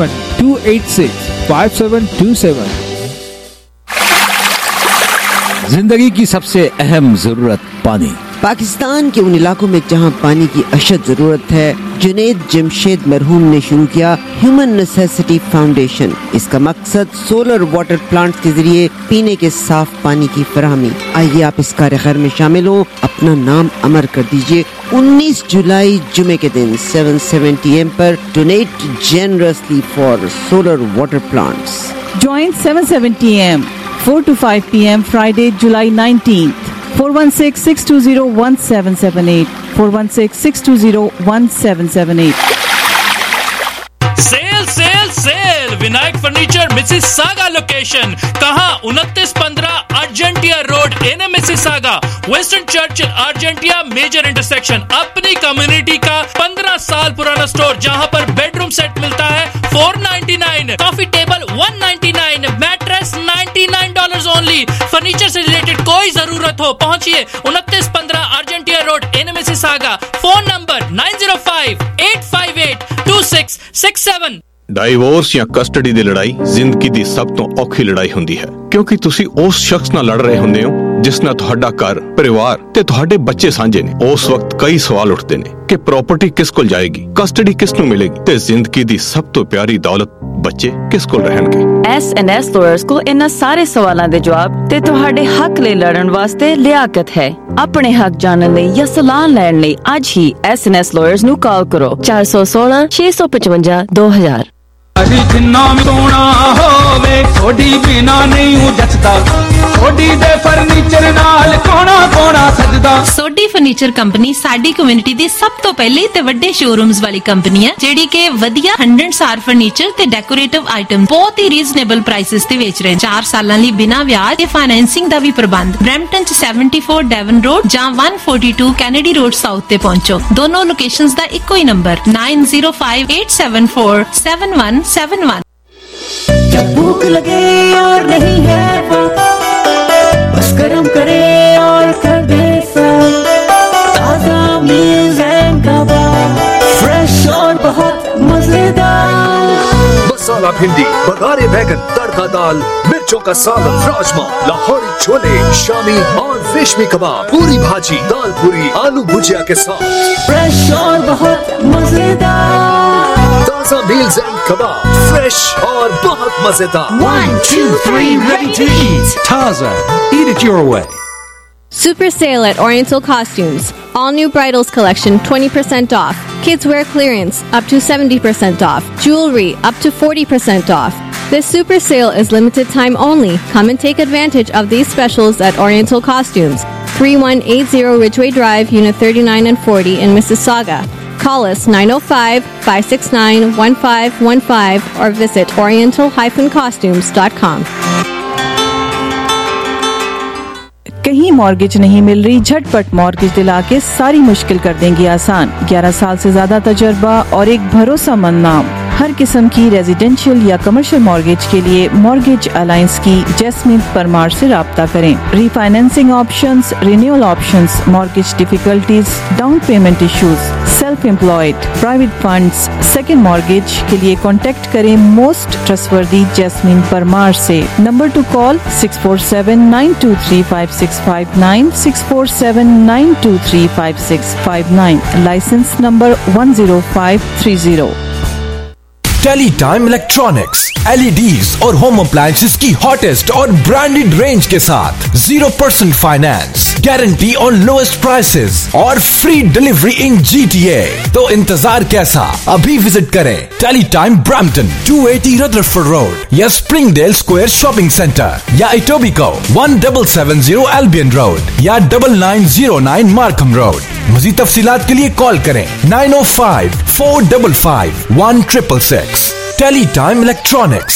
072865727. जिंदगी की सबसे अहम जरूरत पानी. पाकिस्तान के उन इलाकों में जहां पानी की अशद जरूरत है, जुनैद जमशेद मरहूम ने शुरू किया ह्यूमन नेसेसिटी फाउंडेशन. इसका मकसद सोलर वाटर प्लांट्स के जरिए पीने के साफ पानी की फराहमी. आइए आप इस कार्य खैर में शामिल हो, अपना नाम अमर कर दीजिए. 19 जुलाई जुमे के दिन 7:70 AM पर donate generously for solar water plants. Join 7:70 AM 4 to 5 PM Friday, July 19th. 416-620-1778. 416-620-1778. Sale Vinayak furniture Mississauga location. कहां? 2915 Argentia road, in Mississauga, western Churchill, Argentia major intersection. अपनी कम्युनिटी का 15 साल पुराना स्टोर जहां पर बेडरूम सेट मिलता है $499, coffee table $199, mattress $99 only. Furniture से रिलेटेड कोई जरूरत हो, पहुंचिए 2915 Argentia road, in Mississauga. Phone number 9058582667. Divorce ਜਾਂ ਕਸਟਡੀ ਦੀ ਲੜਾਈ ਜ਼ਿੰਦਗੀ ਦੀ ਸਭ ਤੋਂ ਔਖੀ ਲੜਾਈ ਹੁੰਦੀ ਹੈ, ਕਿਉਂਕਿ ਤੁਸੀਂ ਉਸ ਸ਼ਖਸ ਨਾਲ ਲੜ ਰਹੇ ਹੁੰਦੇ ਹੋ ਜਿਸ ਨਾਲ ਤੁਹਾਡਾ ਘਰ, ਪਰਿਵਾਰ ਤੇ ਤੁਹਾਡੇ ਬੱਚੇ ਸਾਂਝੇ ਨੇ. ਉਸ ਵਕਤ ਕਈ ਸਵਾਲ ਉੱਠਦੇ ਨੇ ਕਿ ਪ੍ਰਾਪਰਟੀ ਕਿਸ ਕੋਲ ਜਾਏਗੀ, ਕਸਟਡੀ ਕਿਸ ਨੂੰ ਮਿਲੇਗੀ ਤੇ ਜ਼ਿੰਦਗੀ ਦੀ ਸਭ ਤੋਂ ਪਿਆਰੀ ਦੌਲਤ ਬੱਚੇ ਕਿਸ ਕੋਲ ਰਹਿਣਗੇ. S&S ਲਾਇਰਸ ਕੋਲ ਇਹਨਾਂ ਸਾਰੇ ਸਵਾਲਾਂ ਦੇ ਜਵਾਬ ਤੇ ਤੁਹਾਡੇ ਹੱਕ ਲਈ ਲੜਨ ਵਾਸਤੇ ਲਿਆਕਤ ਹੈ. ਆਪਣੇ ਹੱਕ ਜਾਣਨ ਲਈ ਜਾਂ ਸਲਾਹ ਲੈਣ ਲਈ ਅੱਜ ਹੀ S&S ਲਾਇਰਸ ਨੂੰ ਕਾਲ ਕਰੋ 416-655-2000. ਜਿੰਨਾ ਵੀ ਸੋਹਣਾ ਹੋਵੇ ਥੋੜੀ ਬਿਨਾ ਨਹੀਂ ਜੱਚਦਾ, ਥੋੜੀ ਦੇ ਫਰਨੀਚਰ ਨਾਲ ਕੋਣਾ ਕੋਣਾ ਸਜਦਾ. ਸੋਢੀ ਫਰਨੀਚਰ ਕੰਪਨੀ ਸਾਡੀ ਕਮਿਊਨਿਟੀ ਦੀ ਸਭ ਤੋਂ ਪਹਿਲੀ ਤੇ ਵੱਡੇ ਸ਼ੋਰੂਮਸ ਵਾਲੀ ਕੰਪਨੀ ਹੈ, ਜਿਹੜੀ ਕਿ ਵਧੀਆ 100 ਫਰਨੀਚਰ ਤੇ ਡੈਕੋਰੇਟਿਵ ਆਈਟਮ ਬਹੁਤ ਹੀ ਰੀਜ਼ਨੇਬਲ ਪ੍ਰਾਈਸਸ ਤੇ ਵੇਚ ਰਹੇ ਹਨ. 4 ਸਾਲਾਂ ਲਈ ਬਿਨਾਂ ਵਿਆਜ ਤੇ ਫਾਈਨੈਂਸਿੰਗ ਦਾ ਵੀ ਪ੍ਰਬੰਧ. ਬਰੈਂਪਟਨ ਚ 74 ਡੈਵਨ ਰੋਡ ਜਾਂ 142 ਕੈਨੇਡੀ ਰੋਡ ਸਾਊਥ ਤੇ ਪਹੁੰਚੋ. ਦੋਨੋਂ ਲੋਕੇਸ਼ਨਸ ਦਾ ਇੱਕੋ ਹੀ ਨੰਬਰ 9058747171. जब भूख लगे और नहीं है बस गरम करे और कर दे सब. ताजा मील्स एंड कबाब, फ्रेश और बहुत मजेदार. मसाला भिंडी, बघारे बैगन, तड़का दाल, मिर्चों का सालन, राजमा, लाहौरी छोले, शामी और रेशमी कबाब, पूरी भाजी, दाल पूरी, आलू भुजिया के साथ. फ्रेश और बहुत मजेदार. ताजा मील्स एंड कबाब, फ्रेश और बहुत मजेदार. 1, 2, 3, ready to eat. Taza, eat it your way. Super sale at Oriental Costumes. All new bridals collection 20% off. Kids wear clearance up to 70% off. Jewelry up to 40% off. This super sale is limited time only. Come and take advantage of these specials at Oriental Costumes. 3180 Ridgeway Drive, Unit 39 and 40 in Mississauga. Call us 905-569-1515 or visit oriental-costumes.com. कहीं mortgage नहीं मिल रही? झटपट mortgage दिला के सारी मुश्किल कर देंगे आसान. 11 साल से ज्यादा तजर्बा और एक भरोसेमंद नाम. हर किस्म की रेजिडेंशियल या कमर्शियल मॉर्गेज के लिए मॉर्गेज अलायंस की जैस्मिन परमार से राब्ता करें. Refinancing options, renewal options, mortgage difficulties, down payment issues, self employed, private funds, second mortgage के लिए कॉन्टेक्ट करें मोस्ट ट्रस्टवर्दी जैस्मिन परमार से. Number to call 647-923-5659, 647-923-5659. Licence number 10530. Tele time electronics, LEDs और home appliances की hottest और branded range के साथ 0% finance, guarantee on lowest prices और फ्री डिलीवरी इन GTA. तो इंतजार कैसा? अभी विजिट करें tele time Brampton 280 Rutherford road या स्प्रिंगडेल स्क्वायर शॉपिंग सेंटर या इटोबिको 1770 एल्बियन रोड या 9909 मार्कम रोड. मज़ीद तफसीलात के लिए कॉल करें 905-455-1666. Tele Time Electronics.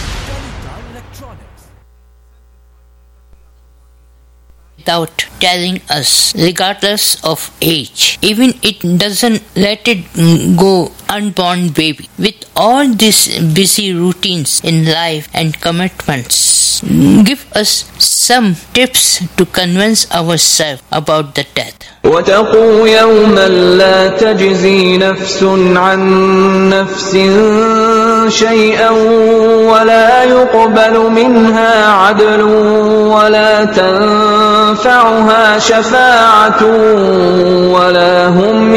Without telling us, regardless of age, even it doesn't let it go unborn baby. With all these busy routines in life and commitments, give us some tips to convince ourselves about the death. واتقوا يوما لا تجزي نفس عن نفس شيئا ولا يقبل منها عدل ولا تنفعها شفاعة ولا هم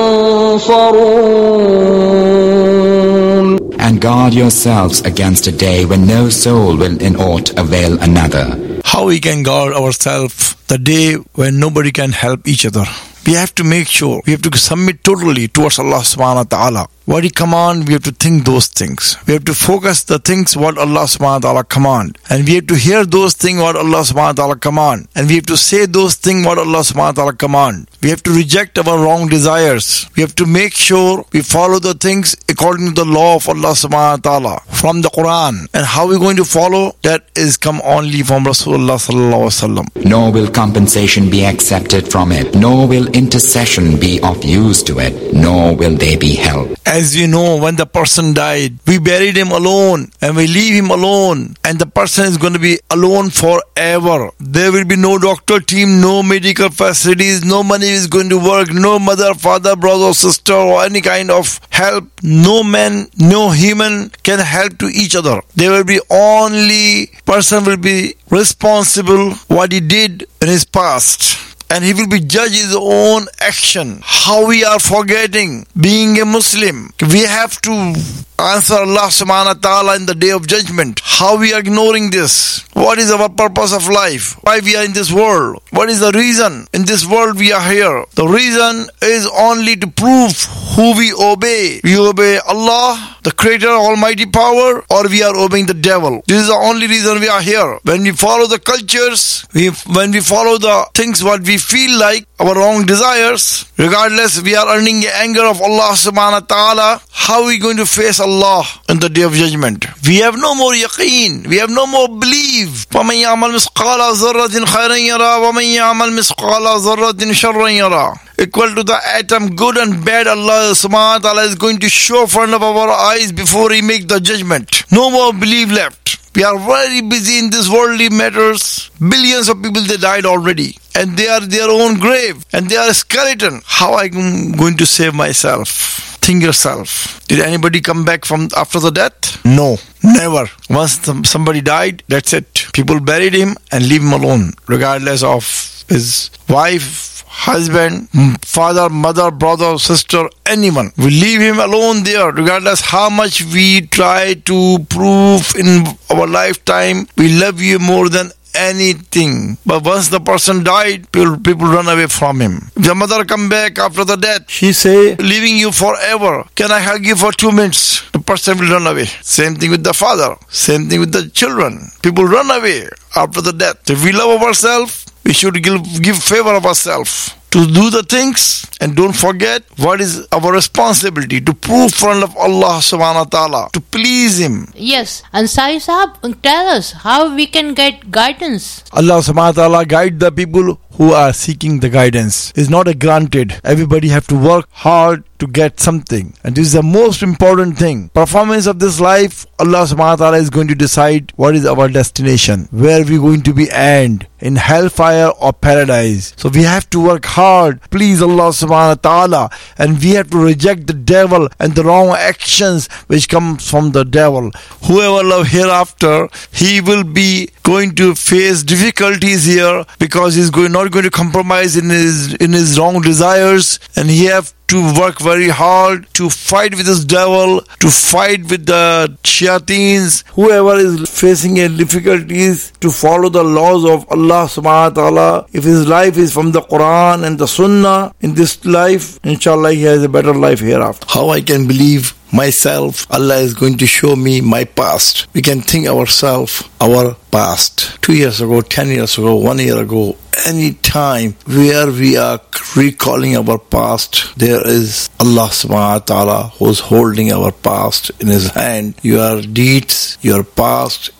ينصرون. And guard yourselves against a day when no soul will in aught avail another. How we can guard ourselves the day when nobody can help each other? We have to make sure, we have to submit totally towards Allah subhanahu wa ta'ala. What He command, we have to think those things. We have to focus the things what Allah subhanahu wa ta'ala command. And we have to hear those things what Allah subhanahu wa ta'ala command. And we have to say those things what Allah subhanahu wa ta'ala command. We have to reject our wrong desires. We have to make sure we follow the things according to the law of Allah subhanahu wa ta'ala from the Quran. And how we going to follow? That is come only from Rasulullah sallallahu alaihi wasallam. Nor will compensation be accepted from it, nor will intercession be of use to it, nor will they be helped. As you know, when the person died, we buried him alone and we leave him alone, and the person is going to be alone forever. There will be no doctor team, no medical facilities, no money is going to work, no mother, father, brother, sister or any kind of help. No man, no human can help to each other. There will be only person will be responsible what he did in his past. And he will be judged his own action. How we are forgetting being a Muslim. We have to answer Allah subhanahu wa ta'ala in the day of judgment. How we are ignoring this? What is our purpose of life? Why we are in this world? What is the reason in this world we are here? The reason is only to prove who we obey. We obey Allah, the Creator, Almighty Power, or we are obeying the devil. This is the only reason we are here. When we follow the cultures, when we follow the things what we feel like, our wrong desires, regardless we are earning the anger of Allah subhanahu wa ta'ala, how are we going to face Allah in the day of judgment? We have no more yaqeen, we have no more belief. وَمَنْ يَعْمَلْ مِثْقَالَ ذَرَّةٍ خَيْرًا يَرَى وَمَنْ يَعْمَلْ مِثْقَالَ ذَرَّةٍ شَرًّا يَرَى. Equal to the atom, good and bad, Allah subhanahu wa ta'ala is going to show in front of our eyes before He makes the judgment. No more belief left. We are very busy in this worldly matters. Billions of people, they died already. And they are their own grave. And they are a skeleton. How I am going to save myself? Think yourself. Did anybody come back from after the death? No. Never. Once somebody died, that's it. People buried him and leave him alone. Regardless of his wife, husband, father, mother, brother, sister, anyone. We leave him alone there, regardless how much we try to prove in our lifetime we love you more than anything. But once the person died, people run away from him. If the mother come back after the death, she say, leaving you forever. Can I hug you for 2 minutes? The person will run away. Same thing with the father. Same thing with the children. People run away after the death. If we love ourselves, we should give favor of ourselves to do the things, and don't forget what is our responsibility to prove in front of Allah subhanahu wa ta'ala, to please Him. Yes, and Sai Sahab, tell us how we can get guidance. Allah subhanahu wa ta'ala guide the people who are seeking the guidance. It's not a granted. Everybody have to work hard to get something, and this is the most important thing. Performance of this life, Allah subhanahu wa ta'ala is going to decide what is our destination, where we going to be end, in hellfire or paradise. So we have to work hard, please Allah subhanahu wa ta'ala, and we have to reject the devil and the wrong actions which come from the devil. Whoever love hereafter, he will be going to face difficulties here, because he's not going to compromise in his wrong desires, and he have to work very hard to fight with this devil, to fight with the shayateens. Whoever is facing a difficulties to follow the laws of Allah subhanahu wa ta'ala, if his life is from the Quran and the Sunnah in this life, inshallah he has a better life hereafter. How I can believe myself, Allah is going to show me my past. We can think ourselves, our past, 2 years ago, 10 years ago, 1 year ago, any time where we are recalling our past, there is Allah subhanahu wa ta'ala who is holding our past in His hand. Your deeds, your past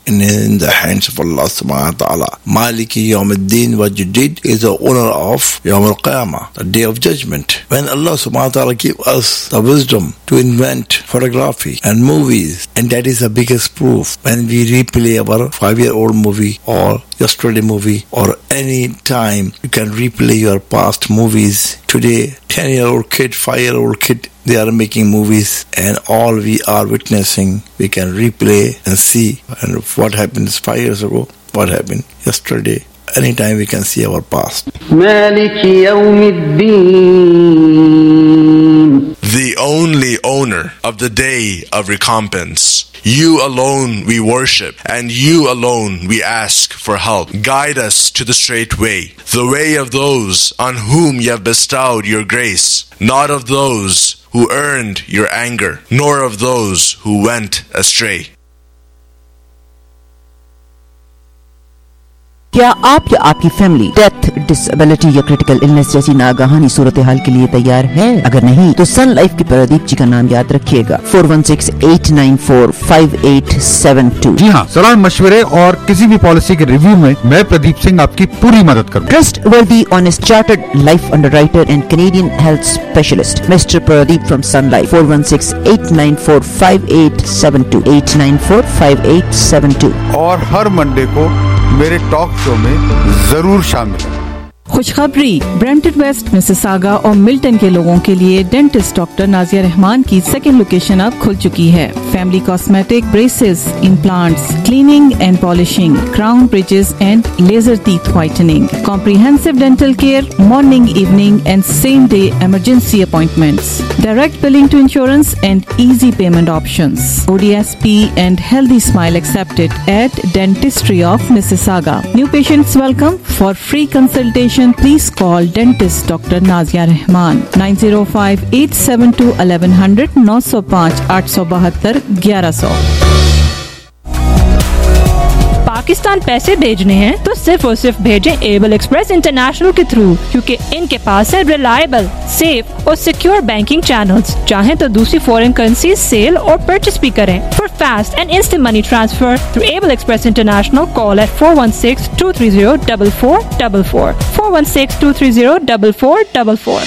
in the hands of Allah subhanahu wa ta'ala. Maliki Yawmiddin, what you did is the owner of Yawm al-Qiyamah, the day of judgment. When Allah subhanahu wa ta'ala gave us the wisdom to invent photography and movies, and that is the biggest proof. When we replay our 5-year-old movie or yesterday movie or any time, you can replay your past movies. Today, 10-year-old kid, 5-year-old kid, they are making movies, and all we are witnessing, we can replay and see and what happened 5 years ago, what happened yesterday. Anytime we can see our past. The only owner of the day of recompense. You alone we worship, and you alone we ask for help. Guide us to the straight way, the way of those on whom you have bestowed your grace, not of those who earned your anger, nor of those who went astray. क्या आप या आपकी family death, disability या critical illness जैसी नागहानी सूरत हाल के लिए तैयार है? अगर नहीं तो सन लाइफ के प्रदीप जी का नाम याद रखिएगा, 4168945872। जी हाँ, सलाह मशवरे और किसी भी पॉलिसी के रिव्यू में मैं प्रदीप सिंह आपकी पूरी मदद करूँगा। Trustworthy, honest, chartered life underwriter and Canadian health specialist mister Pradeep from Sun Life, 4168945872, 8945872। और हर मंडे को मेरे टॉक शो में जरूर शामिल है। खुशखबरी, ब्रैम्पटन वेस्ट, मिसिसागा और मिल्टन के लोगों के लिए डेंटिस्ट डॉक्टर नाजिया रहमान की सेकेंड लोकेशन अब खुल चुकी है। Family cosmetic, braces, implants, cleaning and polishing, crown bridges and laser teeth whitening, comprehensive dental care, morning, evening and same day emergency appointments, direct billing to insurance and easy payment options, ODSP and healthy smile accepted at Dentistry of Mississauga. New patients welcome. For free consultation, please call dentist Dr. Nazia Rahman, 905-872-1100, 905-872-1100। Pakistan पैसे भेजने हैं तो सिर्फ और सिर्फ भेजें able express international के through, क्योंकि इनके पास है रिलायबल, सेफ और सिक्योर बैंकिंग चैनल्स। चाहें तो दूसरी फॉरेन करेंसी सेल और परचेस भी करें। For fast and instant money transfer through able express international, call at 416-230-4444, 416-230-4444।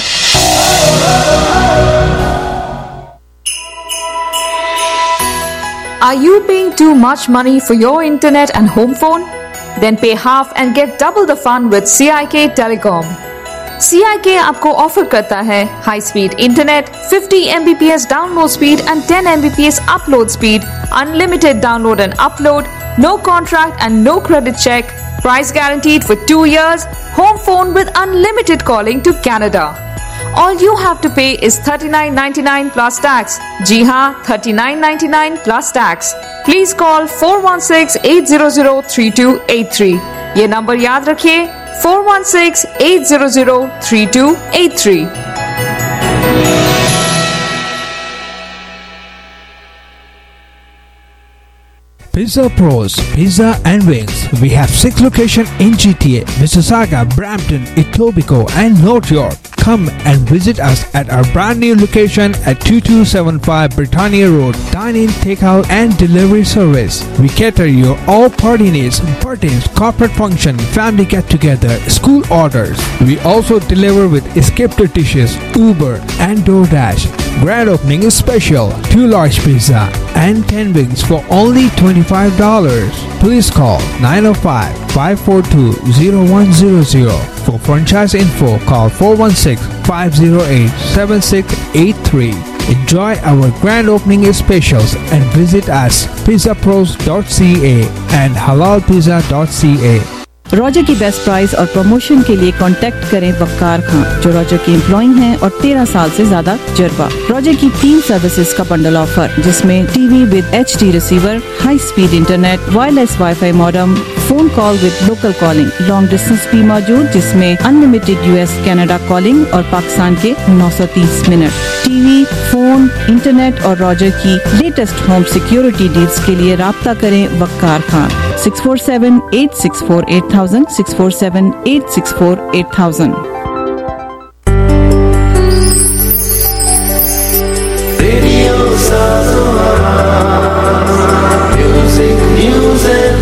Are you paying too much money for your internet and home phone? Then pay half and get double the fun with CIK Telecom. CIK आपको offer करता है high speed internet, 50 Mbps download speed and 10 Mbps upload speed, unlimited download and upload, no contract and no credit check, price guaranteed for 2 years, home phone with unlimited calling to Canada. All you have to pay is $39.99 plus tax. जी हाँ, $39.99 plus tax. Please call 416-800-3283. ये number याद रखिए, 416-800-3283. Pizza Pros, Pizza and Wings. We have 6 locations in GTA, Mississauga, Brampton, Etobicoke and North York. Come and visit us at our brand new location at 2275 Britannia Road. Dine-in, takeout and delivery service. We cater your all party needs, birthdays, corporate function, family get-together, school orders. We also deliver with escaped dishes, Uber and DoorDash. Grand opening is special, 2 large pizza and 10 wings for only $25. Please call 905-542-0100. For franchise info, call 416-508-7683. Enjoy our grand opening specials and visit us pizzapros.ca and halalpizza.ca. Roger की best price और promotion के लिए contact करें वक्कार खान, जो Roger के employ हैं और 13 साल से ज्यादा तजुर्बा। रॉजर की 3 सर्विसेज का बंडल ऑफर, जिसमें TV with HD receiver, high speed internet, wireless wifi modem, phone call with local calling, long distance भी मौजूद, जिसमें अनलिमिटेड US कनाडा कॉलिंग और पाकिस्तान के 930 मिनट। टीवी, फोन, इंटरनेट और रॉजर की लेटेस्ट होम सिक्योरिटी डील्स के लिए राब्ता करें वक्कार Khan, 647-864-8000, 647-864-8000। Radio Music, news and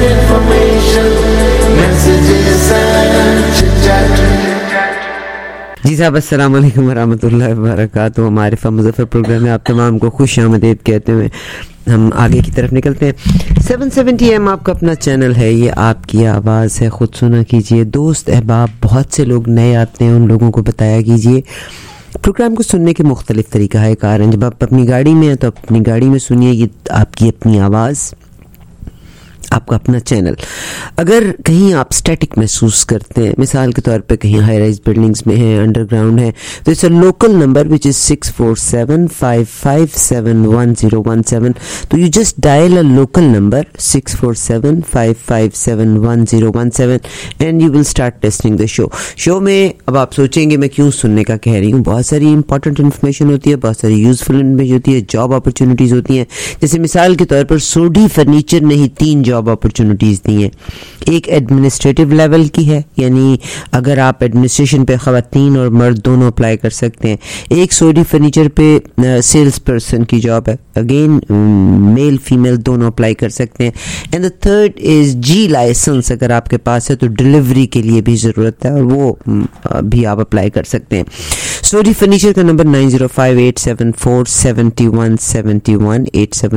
साहब अस्सलाम वालेकुम वरहमतुल्लाहि वबरकातुहू. मारिफा मुज़फ़्फ़र प्रोग्राम में आप तमाम को खुश आमदीद कहते हुए हम आगे की तरफ निकलते हैं. 770 AM आपका अपना चैनल है, ये आपकी आवाज़ है, खुद सुना कीजिए. दोस्त अहबाब बहुत से लोग नए आते हैं, उन लोगों को बताया कीजिए प्रोग्राम को सुनने के मुख्तलिफ तरीका है कार हैं. जब आप अपनी गाड़ी में हैं तो अपनी गाड़ी में सुनिए, ये आपकी अपनी आवाज़, आपका अपना चैनल. अगर कहीं आप स्टैटिक महसूस करते हैं, मिसाल के तौर पे कहीं हाई राइज बिल्डिंग्स में हैं, अंडरग्राउंड है, तो it's a local number which is 647-557-1017. तो you just dial a local number 647-557-1017 and you will start testing the show. Show में अब आप सोचेंगे मैं क्यों सुनने का कह रही हूँ, बहुत सारी इंपॉर्टेंट इन्फॉर्मेशन होती है, बहुत सारी यूजफुल इन्फॉर्मेशन होती है, जॉब अपॉर्चुनिटीज़ होती हैं. जैसे मिसाल के तौर पर सोडी फर्नीचर ने ही 3 जॉब अपॉर्चुनिटीज दी हैं. एक एडमिनिस्ट्रेटिव लेवल की है, यानी अगर आप एडमिनिस्ट्रेशन पे ख़वातीन और मर्द दोनों अप्लाई कर सकते हैं. एक सोडी फर्नीचर पे सेल्स पर्सन की जॉब है, अगेन मेल फीमेल दोनों अप्लाई कर सकते हैं. And the third is G licence, अगर आपके पास है तो डिलीवरी के लिए भी ज़रूरत है और वो भी आप अप्लाई कर सकते हैं. सोडी फर्नीचर का नंबर 9058747171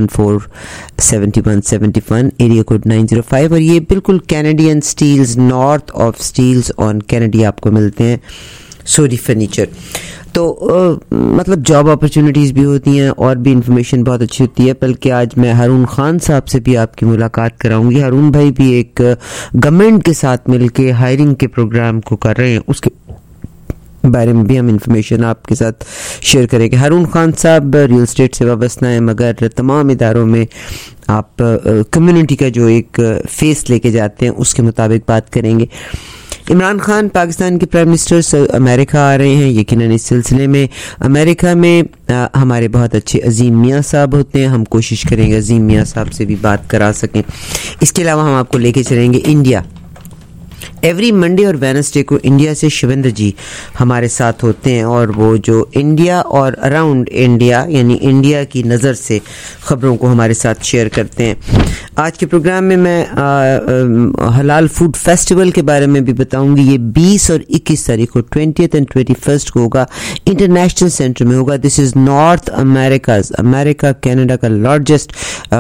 8747171 एरिया कोड 905 और ये बिल्कुल Canadian Steeles, north of Steeles on Kennedy आपको मिलते हैं सोडी फर्नीचर. तो मतलब जॉब अपॉर्चुनिटीज़ भी होती हैं और भी इंफॉर्मेशन बहुत अच्छी होती है. बल्कि आज मैं हारून खान साहब से भी आपकी मुलाकात कराऊंगी. हारून भाई भी एक गवर्नमेंट के साथ मिलके हायरिंग के प्रोग्राम को कर रहे हैं, उसके बारे में भी हम इंफॉर्मेशन आपके साथ शेयर करेंगे. हारून खान साहब रियल एस्टेट से वाबस्ता हैं, मगर तमाम इदारों में आप कम्युनिटी का जो एक फेस लेके जाते हैं उसके मुताबिक बात करेंगे. इमरान खान पाकिस्तान के प्राइम मिनिस्टर अमेरिका आ रहे हैं. यकीनन इस सिलसिले में अमेरिका में हमारे बहुत अच्छे अजीम मियाँ साहब होते हैं, हम कोशिश करेंगे अजीम मियाँ साहब से भी बात करा सकें. इसके अलावा हम आपको लेके चलेंगे इंडिया. एवरी मंडे और वेडनेसडे को इंडिया से शिवेंद्र जी हमारे साथ होते हैं और वो जो इंडिया और अराउंड इंडिया यानी इंडिया की नज़र से ख़बरों को हमारे साथ शेयर करते हैं. आज के प्रोग्राम में मैं हलाल फूड फेस्टिवल के बारे में भी बताऊंगी. ये 20 और 21 तारीख को 20th and 21st को होगा, इंटरनेशनल सेंटर में होगा. This is North America Canada का largest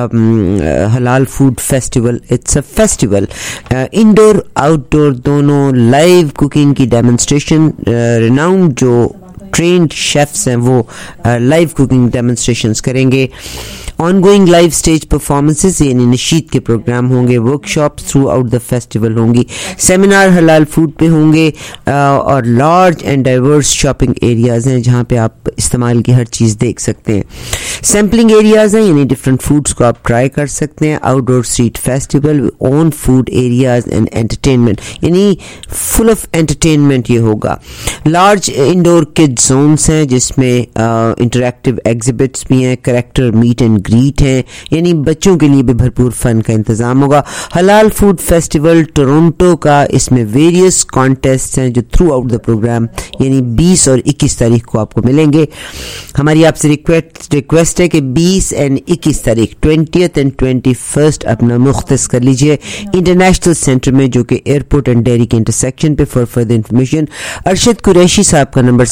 halal food festival. It's a festival, indoor outdoor दोनों, लाइव कुकिंग की डेमोन्स्ट्रेशन, रिनाउंड जो ट्रेंड शेफ्स हैं वो लाइव कुकिंग डेमोन्स्ट्रेशंस करेंगे. ऑनगोइंग लाइव स्टेज परफॉर्मेंसेस यानी नशीद के प्रोग्राम होंगे. Workshops throughout the festival होंगी. सेमिनार हलाल फूड पे होंगे और large and diverse shopping areas हैं जहाँ पे आप इस्तेमाल की हर चीज़ देख सकते हैं. सैम्पलिंग एरियाज़ हैं यानी डिफरेंट फूड्स को आप ट्राई कर सकते हैं. Outdoor street festival, own food areas and entertainment यानी फुल ऑफ एंटरटेनमेंट ये होगा. लार्ज इंडोर किड्स जोन्स हैं जिसमें इंटरैक्टिव एग्जिबिट्स भी हैं, करेक्टर मीट एंड ग्रीट हैं यानी बच्चों के लिए भी भरपूर फन का इंतजाम होगा. हलाल फूड फेस्टिवल टोरंटो का, इसमें वेरियस कॉन्टेस्ट हैं जो थ्रू आउट द प्रोग्राम यानी 20 और 21 तारीख को आपको मिलेंगे. हमारी आपसे रिक्वेस्ट है कि 20 और 21 तारीख 20th and 21st अपना मुख्तस कर लीजिए इंटरनेशनल सेंटर में जो कि एयरपोर्ट एंड डेयरी के इंटरसेक्शन पे. For further information Arshad Qureshi साहब का नंबर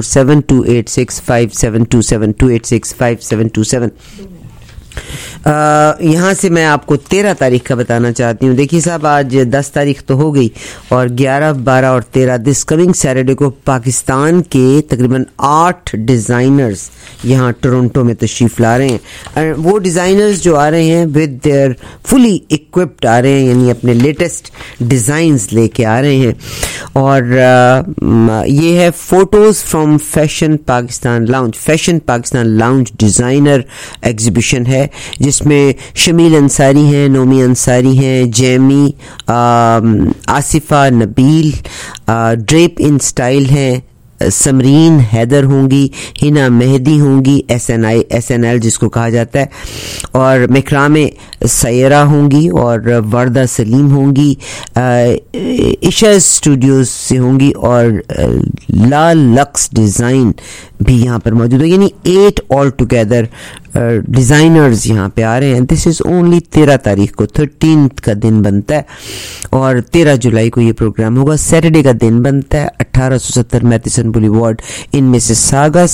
647-286-5727 286-5727. यहाँ से मैं आपको 13 तारीख का बताना चाहती हूँ. देखिए साहब, आज 10 तारीख तो हो गई और 11, 12 और 13 दिस कमिंग सैटरडे को पाकिस्तान के तकरीबन 8 डिज़ाइनर्स यहाँ टोरंटो में तशरीफ़ ला रहे हैं. वो डिज़ाइनर्स जो आ रहे हैं विद देयर फुली इक्विप्ड आ रहे हैं यानी अपने लेटेस्ट डिज़ाइंस लेके आ रहे हैं. और ये है photos from fashion Pakistan lounge designer exhibition है जिसमें शमील अंसारी हैं, नोमी अंसारी हैं, Jamie, Asifa Nabeel, drape in style हैं, समरीन हैदर होंगी, हिना मेहदी होंगी, SNL जिसको कहा जाता है, और मकरामे सैरा होंगी और वर्दा सलीम होंगी, इशा स्टूडियोज से होंगी और लाल लक्स डिज़ाइन بھی یہاں پر موجود ہے, یعنی 8 آل ٹوگیدر ڈیزائنرز یہاں پہ آ رہے ہیں. دس از اونلی 13 تاریخ کو, 13 کا دن بنتا ہے, اور 13 جولائی کو یہ پروگرام ہوگا. سیٹرڈے کا دن بنتا ہے 1870 میتھسن بولیوارڈ ان مسیساگا.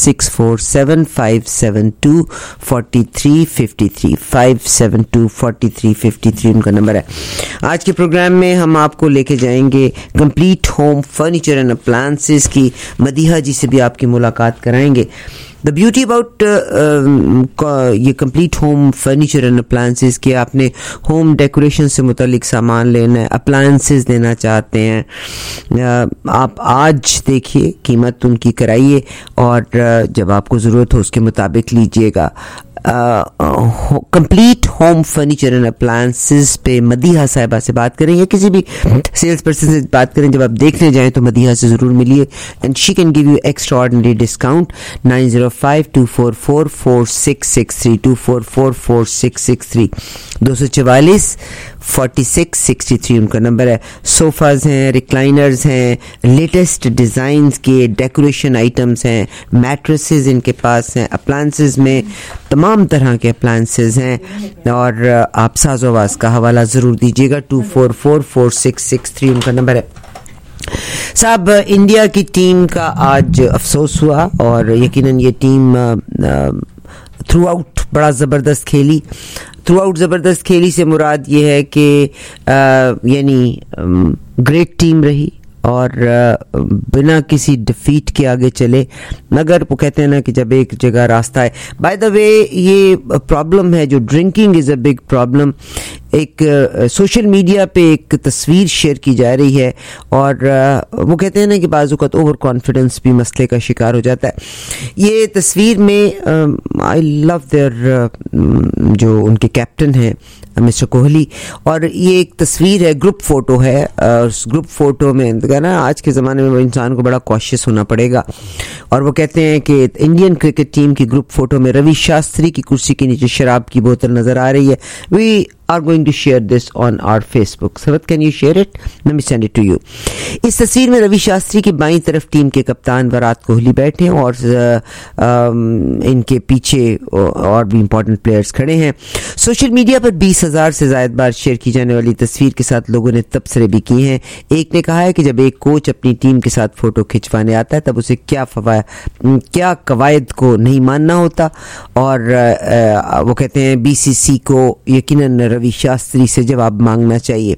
647-572-4353 572-4353 ان کا نمبر ہے. آج کے پروگرام میں ہم آپ کو لے کے جائیں گے complete home furniture and appliances کی. مدیحہ جی سے بھی آپ کی ملاقات کرائیں گے. دا بیوٹی اباؤٹ یہ complete home furniture and appliances کہ آپ نے ہوم ڈیکوریشن سے متعلق سامان لینا ہے, اپلائنسز لینا چاہتے ہیں, آپ آج دیکھیے, قیمت ان کی کرائیے, اور جب آپ کو ضرورت ہو اس کے مطابق لیجیے گا. Complete home furniture and appliances پہ مدیحہ صاحبہ سے بات کریں یا کسی بھی سیلس پرسن سے بات کریں. جب آپ دیکھنے جائیں تو مدیحہ سے ضرور ملیے, and she can give you extraordinary discount. 9052444663 2444663 2444663 ان کا نمبر ہے. صوفاز ہیں, ریکلائنرز ہیں, لیٹسٹ ڈیزائنز کے ڈیکوریشن آئٹمز ہیں, میٹریسز ان کے پاس ہیں. اپلائنسز میں تمام طرح کے اپلائنسز ہیں, اور آپ ساز و آواز کا حوالہ ضرور دیجیے گا. 2444663 ان کا نمبر ہے. صاحب, انڈیا کی ٹیم کا آج افسوس ہوا, اور یقیناً یہ ٹیم تھرو آؤٹ بڑا زبردست کھیلی. تھرو آؤٹ زبردست کھیلی سے مراد یہ ہے کہ یعنی گریٹ ٹیم رہی, اور بنا کسی ڈیفیٹ کے آگے چلے. مگر وہ کہتے ہیں نا کہ جب ایک جگہ راستہ ہے. بائی دا وے, یہ پرابلم ہے جو drinking is a big problem. ایک سوشل میڈیا پہ ایک تصویر شیئر کی جا رہی ہے, اور وہ کہتے ہیں نا کہ بعض اوقات اوور کانفیڈنس بھی مسئلے کا شکار ہو جاتا ہے. یہ تصویر میں آئی لو دیئر جو ان کے کیپٹن ہیں مسٹر کوہلی, اور یہ ایک تصویر ہے, گروپ فوٹو ہے. اس گروپ فوٹو میں نا آج کے زمانے میں انسان کو بڑا کوشش ہونا پڑے گا, اور وہ کہتے ہیں کہ انڈین کرکٹ ٹیم کی گروپ فوٹو میں روی شاستری کی کرسی کے نیچے شراب کی بوتل نظر آ رہی ہے. وی are going to share this on our Facebook. Sabat, can you share it? Let me send it to you. اس تصویر میں روی شاستری کی بائیں طرف ٹیم کے کپتان وراٹ کوہلی بیٹھے ہیں, اور ان کے پیچھے اور بھی امپورٹنٹ پلیئرز کھڑے ہیں. سوشل میڈیا پر 20,000 سے زائد بار شیئر کی جانے والی تصویر کے ساتھ لوگوں نے تبصرے بھی کیے ہیں. ایک نے کہا ہے کہ جب ایک کوچ اپنی ٹیم کے ساتھ فوٹو کھنچوانے آتا ہے تب اسے کیا قواعد کو نہیں ماننا ہوتا, اور وہ کہتے ہیں BCC کو یقیناً روی شاستری سے جواب مانگنا چاہیے.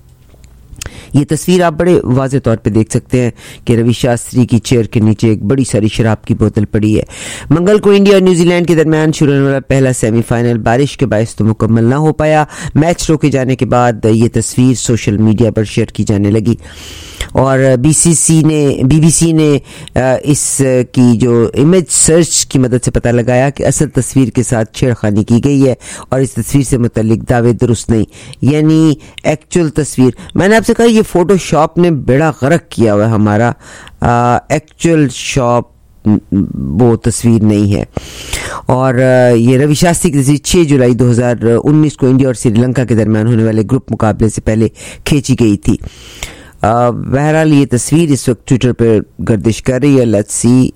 یہ تصویر آپ بڑے واضح طور پہ دیکھ سکتے ہیں کہ روی شاستری کی چیئر کے نیچے ایک بڑی ساری شراب کی بوتل پڑی ہے. منگل کو انڈیا اور نیوزی لینڈ کے درمیان شروع ہونے والا پہلا سیمی فائنل بارش کے باعث تو مکمل نہ ہو پایا. میچ روکے جانے کے بعد یہ تصویر سوشل میڈیا پر شیئر کی جانے لگی, اور بی بی سی نے اس کی جو امیج سرچ کی مدد سے پتہ لگایا کہ اصل تصویر کے ساتھ چھیڑخانی کی گئی ہے, اور اس تصویر سے متعلق دعوے درست نہیں. یعنی ایکچوئل تصویر, میں نے آپ سے کہا یہ فوٹو شاپ نے بیڑا غرق کیا ہوا ہے ہمارا. ایکچوئل شاپ وہ تصویر نہیں ہے. اور یہ روی شاستری کی تصویر 6 جولائی 2019 کو انڈیا اور سری لنکا کے درمیان ہونے والے گروپ مقابلے سے پہلے کھینچی گئی تھی. بہرحال یہ تصویر اس وقت ٹویٹر پہ گردش کر رہی ہے. Let's see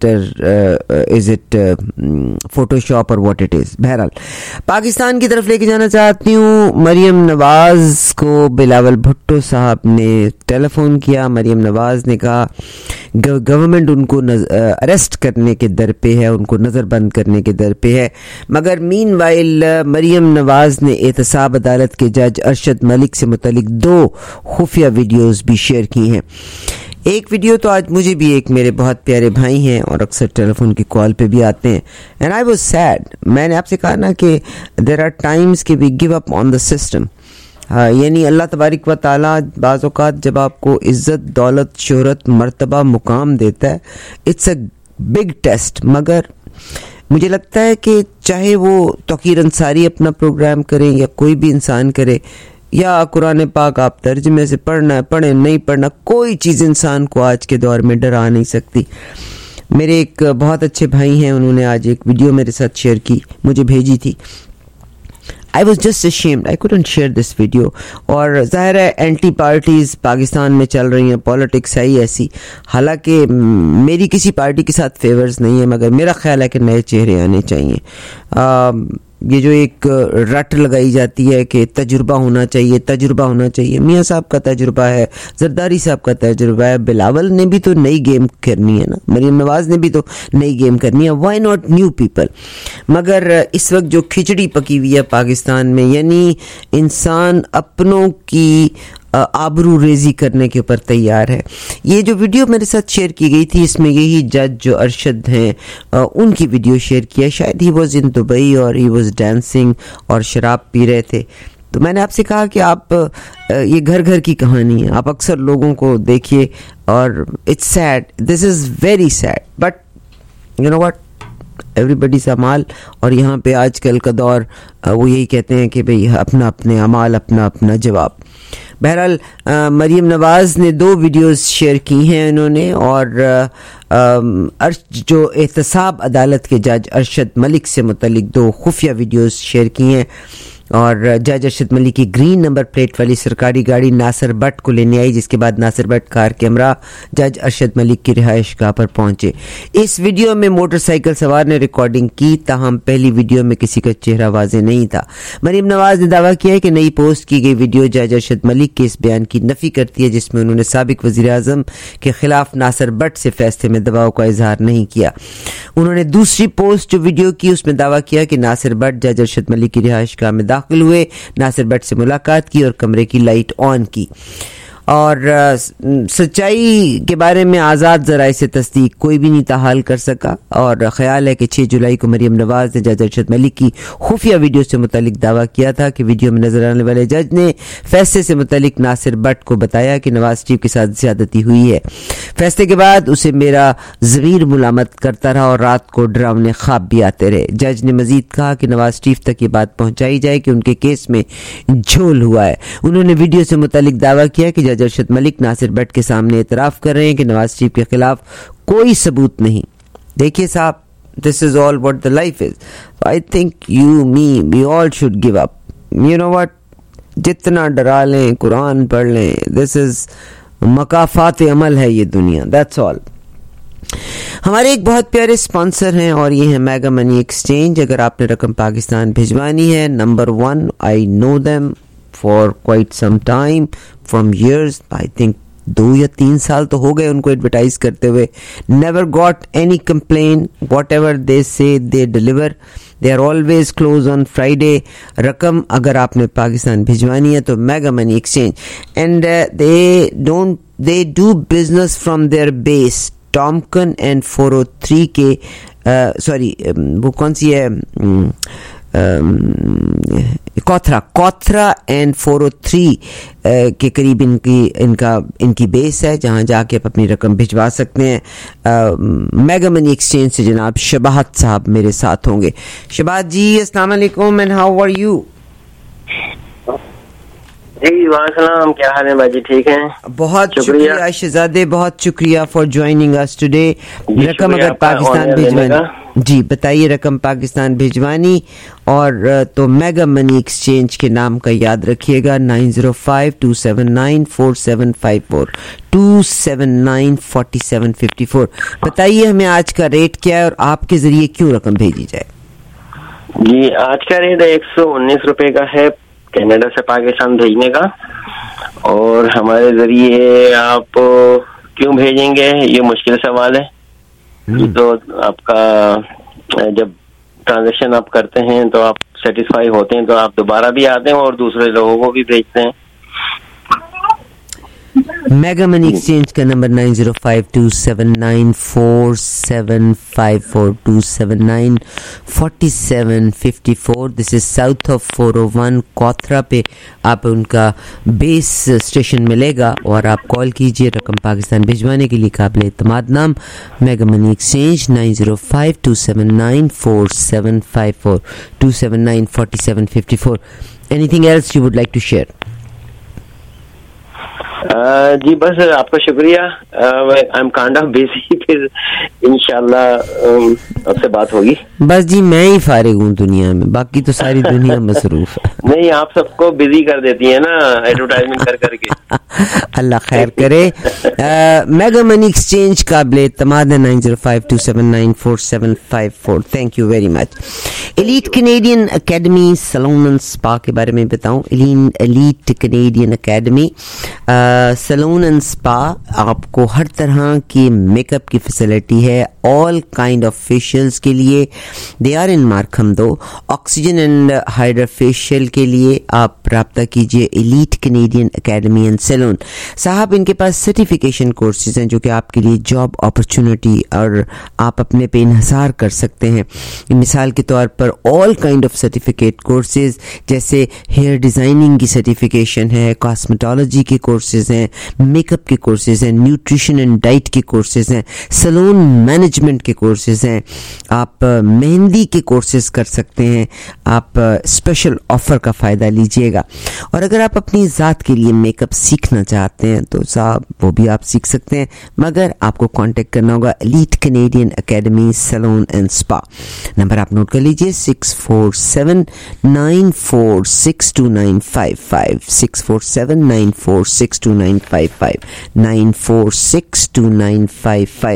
is it Photoshop اور واٹ اٹ از. بہرحال پاکستان کی طرف لے کے جانا چاہتی ہوں. مریم نواز کو بلاول بھٹو صاحب نے ٹیلی فون کیا. مریم نواز نے کہا گورنمنٹ ان کو اریسٹ کرنے کے در پہ ہے, ان کو نظر بند کرنے کے در پہ ہے. مگر مین وائل مریم نواز نے احتساب عدالت کے جج ارشد ملک سے متعلق 2 خفیہ ویڈیوز بھی شیئر کی ہیں. ایک ویڈیو تو آج مجھے بھی ایک میرے بہت پیارے بھائی ہیں اور اکثر ٹیلی فون کی کال پہ بھی آتے ہیں, اینڈ آئی واز سیڈ. میں نے آپ سے کہا نا کہ دیر آر ٹائمز کہ وی give up on the system. یعنی اللہ تبارک و تعالیٰ بعض اوقات جب آپ کو عزت, دولت, شہرت, مرتبہ, مقام دیتا ہے, اٹس اے بگ ٹیسٹ. مگر مجھے لگتا ہے کہ چاہے وہ توقیر انصاری اپنا پروگرام کریں یا کوئی بھی انسان کرے, یا قرآن پاک آپ ترجمے سے پڑھنا ہے پڑھیں, نہیں پڑھنا, کوئی چیز انسان کو آج کے دور میں ڈرا نہیں سکتی. میرے ایک بہت اچھے بھائی ہیں, انہوں نے آج ایک ویڈیو میرے ساتھ شیئر کی, مجھے بھیجی تھی. I was just ashamed. I couldn't share this video. اور ظاہر ہے اینٹی پارٹیز پاکستان میں چل رہی ہیں, پالیٹکس ہے ہی ایسی. حالانکہ میری کسی پارٹی کے ساتھ فیورز نہیں ہے, مگر میرا خیال ہے کہ نئے چہرے آنے چاہیے. یہ جو ایک رٹ لگائی جاتی ہے کہ تجربہ ہونا چاہیے, میاں صاحب کا تجربہ ہے, زرداری صاحب کا تجربہ ہے, بلاول نے بھی تو نئی گیم کرنی ہے نا, مریم نواز نے بھی تو نئی گیم کرنی ہے, وائی ناٹ نیو پیپل. مگر اس وقت جو کھچڑی پکی ہوئی ہے پاکستان میں, یعنی انسان اپنوں کی آبرو ریزی کرنے کے اوپر تیار ہے. یہ جو ویڈیو میرے ساتھ شیئر کی گئی تھی, اس میں یہی جج جو ارشد ہیں ان کی ویڈیو شیئر کیا. شاید ہی واز ان دبئی اور ہی واز ڈانسنگ اور شراب پی رہے تھے. تو میں نے آپ سے کہا کہ آپ یہ گھر گھر کی کہانی ہے, آپ اکثر لوگوں کو دیکھیے اور it's sad, this is very sad, but you know what, everybody's اعمال. اور یہاں پہ آج کل کا دور وہ یہی کہتے ہیں کہ بھئی اپنا اپنے اعمال اپنا اپنا جواب. بہرحال مریم نواز نے 2 ویڈیوز شیئر کی ہیں انہوں نے, اور جو احتساب عدالت کے جج ارشد ملک سے متعلق 2 خفیہ ویڈیوز شیئر کی ہیں. اور جج ارشد ملک کی گرین نمبر پلیٹ والی سرکاری گاڑی ناصر بٹ کو لینے آئی, جس کے بعد ناصر بٹ کار کے ہمراہ جج ارشد ملک کی رہائش گاہ پر پہنچے. اس ویڈیو میں موٹر سائیکل سوار نے ریکارڈنگ کی, تاہم پہلی ویڈیو میں کسی کا چہرہ واضح نہیں تھا. مریم نواز نے دعویٰ کیا ہے کہ نئی پوسٹ کی گئی ویڈیو جج ارشد ملک کے اس بیان کی نفی کرتی ہے جس میں انہوں نے سابق وزیر اعظم کے خلاف ناصر بٹ سے فیصلے میں دباؤ کا اظہار نہیں کیا. انہوں نے دوسری پوسٹ جو ویڈیو کی اس میں دعویٰ کیا کہ ناصر بٹ جج ارشد ملک کی رہائش گاہ میں داخل ہوئے, ناصر بٹ سے ملاقات کی اور کمرے کی لائٹ آن کی. اور سچائی کے بارے میں آزاد ذرائع سے تصدیق کوئی بھی نہیں تحال کر سکا. اور خیال ہے کہ 6 جولائی کو مریم نواز نے جج ارشد ملک کی خفیہ ویڈیو سے متعلق دعویٰ کیا تھا کہ ویڈیو میں نظر آنے والے جج نے فیصلے سے متعلق ناصر بٹ کو بتایا کہ نواز شریف کے ساتھ زیادتی ہوئی ہے. فیصلے کے بعد اسے میرا ضمیر ملامت کرتا رہا اور رات کو ڈراونے خواب بھی آتے رہے. جج نے مزید کہا کہ نواز شریف تک یہ بات پہنچائی جائے کہ ان کے کیس میں جھول ہوا ہے. انہوں نے ویڈیو سے متعلق دعویٰ کیا کہ جج ارشد ملک ناصر بٹ کے سامنے اعتراف کر رہے ہیں کہ نواز شریف کے خلاف کوئی ثبوت نہیں. دیکھیے صاحب, this is all what the life is. I think you, me, we all should give up. You know what? جتنا ڈرا لیں, قرآن پڑھ لیں, this is مکافات عمل ہے یہ دنیا. That's all. ہمارے ایک بہت پیارے اسپانسر ہیں اور یہ ہے میگا منی ایکسچینج. اگر آپ نے رقم پاکستان بھجوانی ہے, number 1, I know them for quite some time, from years, I think 2 یا 3 سال تو ہو گئے ان کو ایڈورٹائز کرتے ہوئے. never got any complaint, whatever they say they deliver, they are always closed on Friday. رقم اگر آپ نے پاکستان بھجوانی ہے تو mega money exchange, and they do business from their base Tomken and 403 کے وہ کون سی ہے, کوتھرا اینڈ 403 کے قریب ان کی بیس ہے, جہاں جا کے آپ اپنی رقم بھجوا سکتے ہیں. میگا منی ایکسچینج سے جناب شباہت صاحب میرے ساتھ ہوں گے. شباہت جی السلام علیکم, اینڈ ہاؤ آر یو؟ جی وعلیکم السلام, کیا حال ہے بھائی جی؟ ٹھیک ہیں, بہت شکریہ شہزادے, بہت شکریہ فار جوائننگ اس ٹوڈے. رقم اگر پاکستان بھیجوانی, جی بتائیے رقم پاکستان بھیجوانی اور تو میگا منی ایکسچینج کے نام کا یاد رکھیے گا, 9052794754 2794754. بتائیے ہمیں آج کا ریٹ کیا ہے اور آپ کے ذریعے کیوں رقم بھیجی جائے؟ جی آج کا ریٹ 119 روپے کا ہے کینیڈا سے پاکستان بھیجنے کا, اور ہمارے ذریعے آپ کیوں بھیجیں گے یہ مشکل سوال ہے. تو آپ کا جب ٹرانزیکشن آپ کرتے ہیں تو آپ سیٹسفائی ہوتے ہیں تو آپ دوبارہ بھی آتے ہیں اور دوسرے لوگوں کو بھی بھیجتے ہیں. میگا منی ایکسچینج کا number 9052794754 2794754. This is south of 401 Cawthra پہ آپ ان کا بیس اسٹیشن ملے گا, اور آپ کال کیجئے رقم پاکستان بھجوانے کے لیے. قابل اعتماد نام mega money exchange 9052794754 2794754. Anything else you would like to share? जी बस आपका शुक्रिया. I am kind of busy, फिर इंशाल्लाह आपसे बात होगी. बस जी मैं ही फारिग हूँ दुनिया में, बाकी तो सारी दुनिया मसरूफ है. नहीं, आप सबको बिजी कर देती है ना एडवर्टाइजमेंट कर करके. अल्लाह खैर करे. मेगा मनी एक्सचेंज काबिल तमाद 9052794754. Thank you very much. Elite Canadian academy salon and spa के बारे में बताऊं. Elite Canadian academy salon and spa आपको हर तरह की मेकअप की फैसिलिटी है, ऑल काइंड ऑफ फेशियल्स के लिए. They are in Markham 2. Oxygen and hydra facial के लिए आप राब्ता कीजिए elite Canadian academy and salon. साहब इनके पास सर्टिफिकेशन कोर्सेज हैं जो कि आपके लिए जॉब अपॉर्चुनिटी और आप अपने पे इन्हिसार कर सकते हैं. मिसाल के तौर पर all kind of certificate courses जैसे हेयर डिज़ाइनिंग की सर्टिफिकेशन है, कॉस्मेटोलॉजी के कोर्सेज हैं, मेकअप के कोर्सेज हैं, न्यूट्रिशन एंड डाइट के कोर्सेज हैं, सैलून मैनेजमेंट के कोर्सेज हैं, आप मेहंदी के कोर्सेज कर सकते हैं. आप स्पेशल ऑफर का फ़ायदा लीजिएगा. और अगर आप अपनी ज़ात के लिए मेकअप सीखना चाहते हैं तो साहब वो भी आप सीख सकते हैं, मगर आपको कांटेक्ट करना होगा elite Canadian academy salon and spa. Number आप नोट कर लीजिए 647946295 647946295 9462955.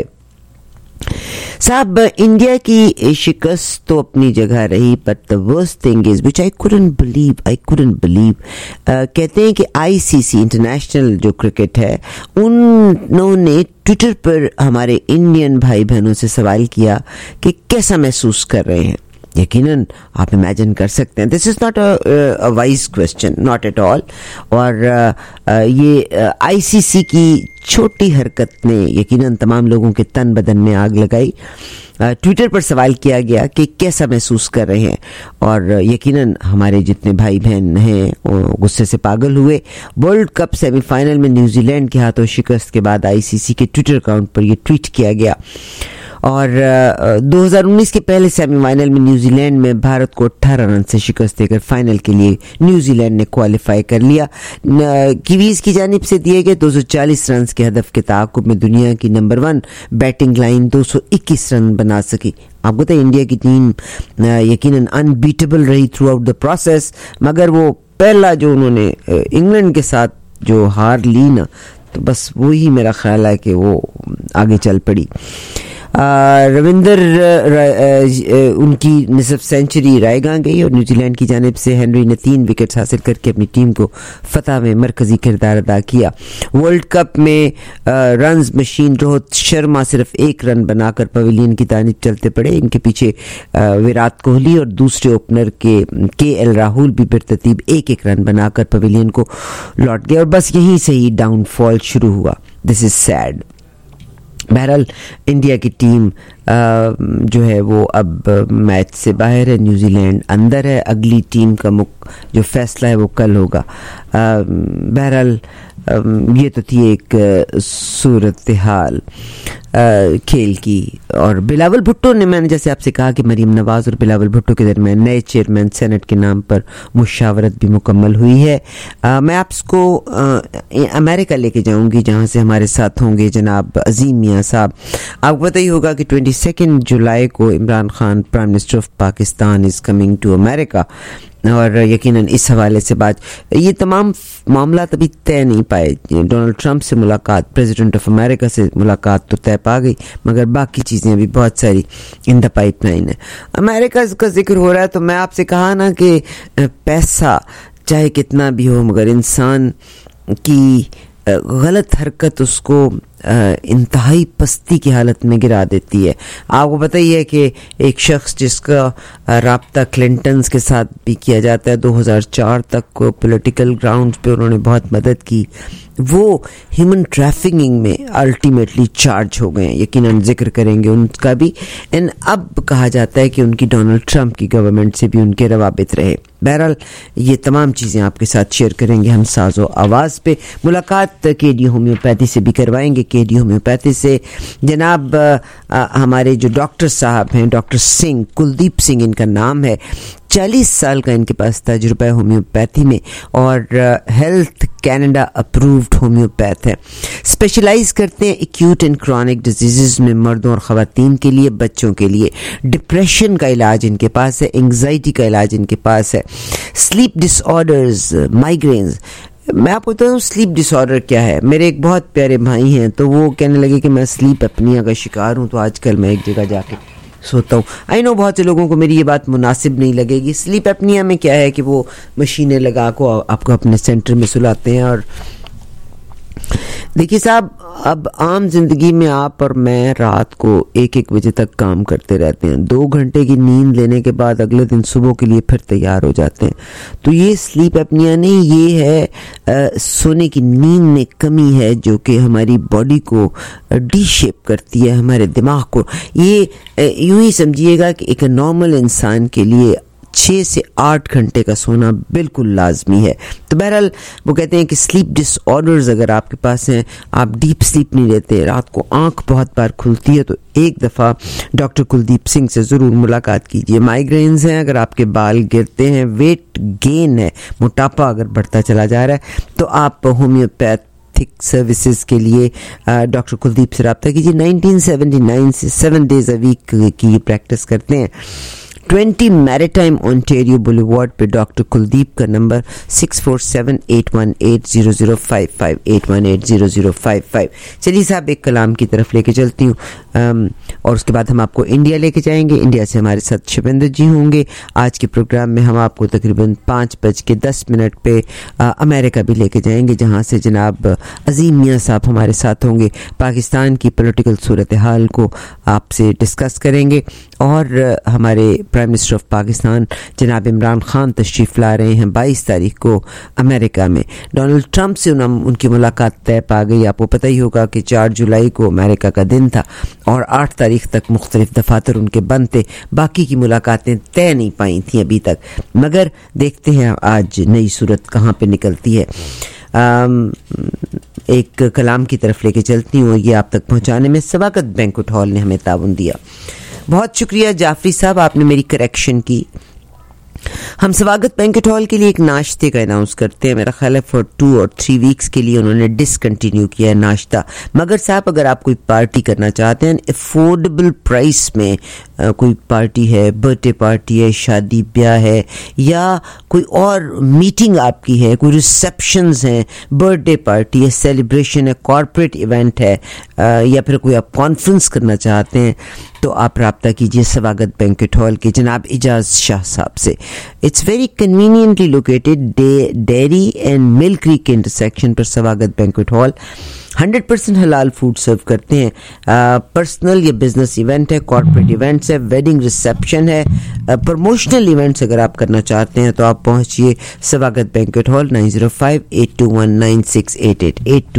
साहब इंडिया की शिकस्त तो अपनी जगह रही, but the worst thing is which I couldn't believe कहते हैं कि आईसीसी इंटरनेशनल जो क्रिकेट है उन्होंने ट्विटर पर हमारे इंडियन भाई बहनों से सवाल किया कि कैसा महसूस कर रहे हैं. यकीनन आप इमेजिन कर सकते हैं this is not a wise question, not at all. और ये आईसीसी की छोटी हरकत ने यकीनन तमाम लोगों के तन बदन में आग लगाई. ट्विटर पर सवाल किया गया कि कैसा महसूस कर रहे हैं, और यकीनन हमारे जितने भाई बहन हैं गुस्से से पागल हुए. वर्ल्ड कप सेमीफाइनल में न्यूजीलैंड के हाथों शिकस्त के बाद आईसीसी के ट्विटर अकाउंट पर यह ट्वीट किया गया. और 2019 के पहले सेमीफाइनल में न्यूजीलैंड में भारत को 18 रन से शिकस्त देकर फाइनल के लिए न्यूजीलैंड ने क्वालिफाई कर लिया. कीवीज की जानिब से दिए गए 240 रन के हदफ के ताक़ुब में दुनिया की नंबर 1 बैटिंग लाइन 221 रन बना सकी. आपको तो इंडिया की टीम यकीनन अनबीटेबल रही थ्रू आउट द प्रोसेस, मगर वो पहला जो उन्होंने इंग्लैंड के साथ जो हार ली ना, तो बस वही मेरा ख्याल है कि वो आगे चल पड़ी. रविंदर उनकी निसफ सेंचुरी रायगा गई और न्यूजीलैंड की जानिब से हेनरी ने 3 विकेट्स हासिल करके अपनी टीम को फतह में मरकजी किरदार अदा किया. वर्ल्ड कप में रन्स मशीन रोहित शर्मा सिर्फ 1 रन बनाकर पवेलियन की जानिब चलते पड़े. इनके पीछे विराट कोहली और दूसरे ओपनर के एल राहुल भी बेतरतीब 1-1 रन बनाकर पवेलियन को लौट गए, और बस यहीं से ही डाउनफॉल शुरू हुआ. This is sad. बहरहाल इंडिया की टीम जो है वो अब मैच से बाहर है, न्यूजीलैंड अंदर है. अगली टीम का जो फैसला है वो कल होगा. बहरहाल ये तो थी एक सूरत हाल खेल की. और बिलावल भुट्टो ने, मैंने जैसे आपसे कहा कि मरीम नवाज और बिलावल भुट्टो के दरमियान नए चेयरमैन सेनेट के नाम पर मुशावरत भी मुकम्मल हुई है. मैं आपको अमेरिका लेके जाऊंगी जहां से हमारे साथ होंगे जनाब अजीम मियाँ साहब. आपको पता ही होगा कि 22 जुलाई को Imran Khan prime minister of Pakistan is coming to America, और यकीनन इस हवाले से बात, ये तमाम मामला अभी तय नहीं पाए. डोनाल्ड ट्रंप से मुलाकात, प्रेसिडेंट ऑफ अमेरिका से मुलाकात तो तय पा गई, मगर बाकी चीज़ें अभी बहुत सारी इन द पाइपलाइन है. अमेरिका का जिक्र हो रहा है तो मैं आपसे कहा ना कि पैसा चाहे कितना भी हो, मगर इंसान की गलत हरकत उसको इंतहाई पस्ती की हालत में गिरा देती है. आपको पता ही है कि एक शख्स जिसका राब्ता क्लिंटन्स के साथ भी किया जाता है, 2004 तक को पॉलिटिकल ग्राउंड्स पे उन्होंने बहुत मदद की, वो ह्यूमन ट्रैफिकिंग में अल्टीमेटली चार्ज हो गए. यकीनन जिक्र करेंगे उनका भी. एंड अब कहा जाता है कि उनकी डोनाल्ड ट्रंप की गवर्नमेंट से भी उनके रवाबित रहे. बहरहाल ये तमाम चीज़ें आपके साथ शेयर करेंगे हम साज़ो आवाज़ पे. मुलाकात केडी होम्योपैथी से भी करवाएंगे. केडी होम्योपैथी से जनाब हमारे जो डॉक्टर साहब हैं, डॉक्टर सिंह, कुलदीप सिंह इनका नाम है. 40 साल का इनके पास तजुर्बा है होम्योपैथी में, और हेल्थ कनाडा अप्रूव्ड होम्योपैथ है। स्पेशलाइज करते हैं एक्यूट एंड क्रॉनिक डिजीज़ में, मर्दों और ख़वातीन के लिए, बच्चों के लिए। डिप्रेशन का इलाज इनके पास है, एंग्जाइटी का इलाज इनके पास है, स्लीप डिसऑर्डर्स, माइग्रेन्स। मैं आपको बताता हूँ स्लीप डिसऑर्डर क्या है। मेरे एक बहुत प्यारे भाई हैं, तो वो कहने लगे कि मैं स्लीप अपनिया का शिकार हूँ, तो आजकल मैं एक जगह जाके सोता हूँ। आई नो बहुत से लोगों को मेरी ये बात मुनासिब नहीं लगेगी। स्लीप अपनिया में क्या है कि वो मशीनें लगा को आपको अपने सेंटर में सुलाते हैं। और देखिए साहब, अब आम जिंदगी में आप और मैं रात को 1-1 बजे तक काम करते रहते हैं। 2 घंटे की नींद लेने के बाद अगले दिन सुबह के लिए फिर तैयार हो जाते हैं। तो ये स्लीप अपनिया नहीं, ये है सोने की नींद में कमी है, जो कि हमारी बॉडी को डी-शेप करती है, हमारे दिमाग को। ये यूं ही समझिएगा कि एक नॉर्मल इंसान के लिए 6 से 8 घंटे का सोना बिल्कुल लाजमी है। तो बहरहाल वो कहते हैं कि स्लीप डिसऑर्डर्स अगर आपके पास हैं, आप डीप स्लीप नहीं लेते, रात को आंख बहुत बार खुलती है, तो एक दफ़ा डॉक्टर कुलदीप सिंह से ज़रूर मुलाकात कीजिए। माइग्रेन्स हैं, अगर आपके बाल गिरते हैं, वेट गेन है, मोटापा अगर बढ़ता चला जा रहा है, तो आप होम्योपैथ सर्विसेज के लिए डॉक्टर कुलदीप से रब्ता कीजिए। 1979 से 7 days a week की प्रैक्टिस करते हैं। 20 मैरीटाइम ओंटारियो बुलेवार्ड पे डॉक्टर कुलदीप का नंबर 6478180055 8180055। चलिए साहब एक कलाम की तरफ लेके चलती हूँ, और उसके बाद हम आपको इंडिया लेके जाएंगे। इंडिया से हमारे साथ शिवेंद्र जी होंगे। आज के प्रोग्राम में हम आपको तकरीबन 5:10 पे अमेरिका भी लेके जाएंगे, जहाँ से जनाब अजीम मियाँ साहब हमारे साथ होंगे। पाकिस्तान की पॉलिटिकल सूरत हाल को आपसे डिस्कस करेंगे, और हमारे प्राइम मिनिस्टर ऑफ पाकिस्तान जनाब इमरान खान तशरीफ़ ला रहे हैं 22 तारीख को अमेरिका में। डोनाल्ड ट्रंप से उनकी मुलाकात तय पा गई। आपको पता ही होगा कि 4 जुलाई को अमेरिका का दिन था, और 8 तारीख तक मुख्तलिफ दफातर उनके बंद थे। बाकी की मुलाकातें तय नहीं पाई थी अभी तक, मगर देखते हैं आज नई सूरत कहाँ पे निकलती है। एक कलाम की तरफ लेके चलती हूँ, ये आप तक पहुँचाने में सवागत बैंक्वेट हॉल ने हमें ताउन दिया। बहुत शुक्रिया जाफरी साहब, आपने मेरी करेक्शन की। हम सवागत बैंक्वेट हॉल के लिए एक नाश्ते का अनाउंस करते हैं। मेरा ख्याल है फॉर 2 or 3 weeks के लिए उन्होंने डिसकंटिन्यू किया है नाश्ता। मगर साहब अगर आप कोई पार्टी करना चाहते हैं अफोर्डेबल प्राइस में, कोई पार्टी है, बर्थडे पार्टी है, शादी ब्याह है, या कोई और मीटिंग आपकी है, कोई रिसेप्शंस हैं, बर्थडे पार्टी है, सेलिब्रेशन है, कॉर्पोरेट इवेंट है, या फिर कोई आप कॉन्फ्रेंस करना चाहते हैं, तो आप रब्ता कीजिए सवागत बैंक्वेट हॉल के जनाब इजाज शाह साहब से। It's very conveniently located Derry and Mill Creek के इंटरसेक्शन पर सवागत बैंक्वेट हॉल। 100% हलाल फूड सर्व करते हैं। पर्सनल या बिजनेस इवेंट है, कॉर्पोरेट इवेंट्स है, वेडिंग रिसेप्शन है, प्रमोशनल इवेंट्स अगर आप करना चाहते हैं तो आप पहुंचिए सवागत बैंक्वेट हॉल। 905-821-9688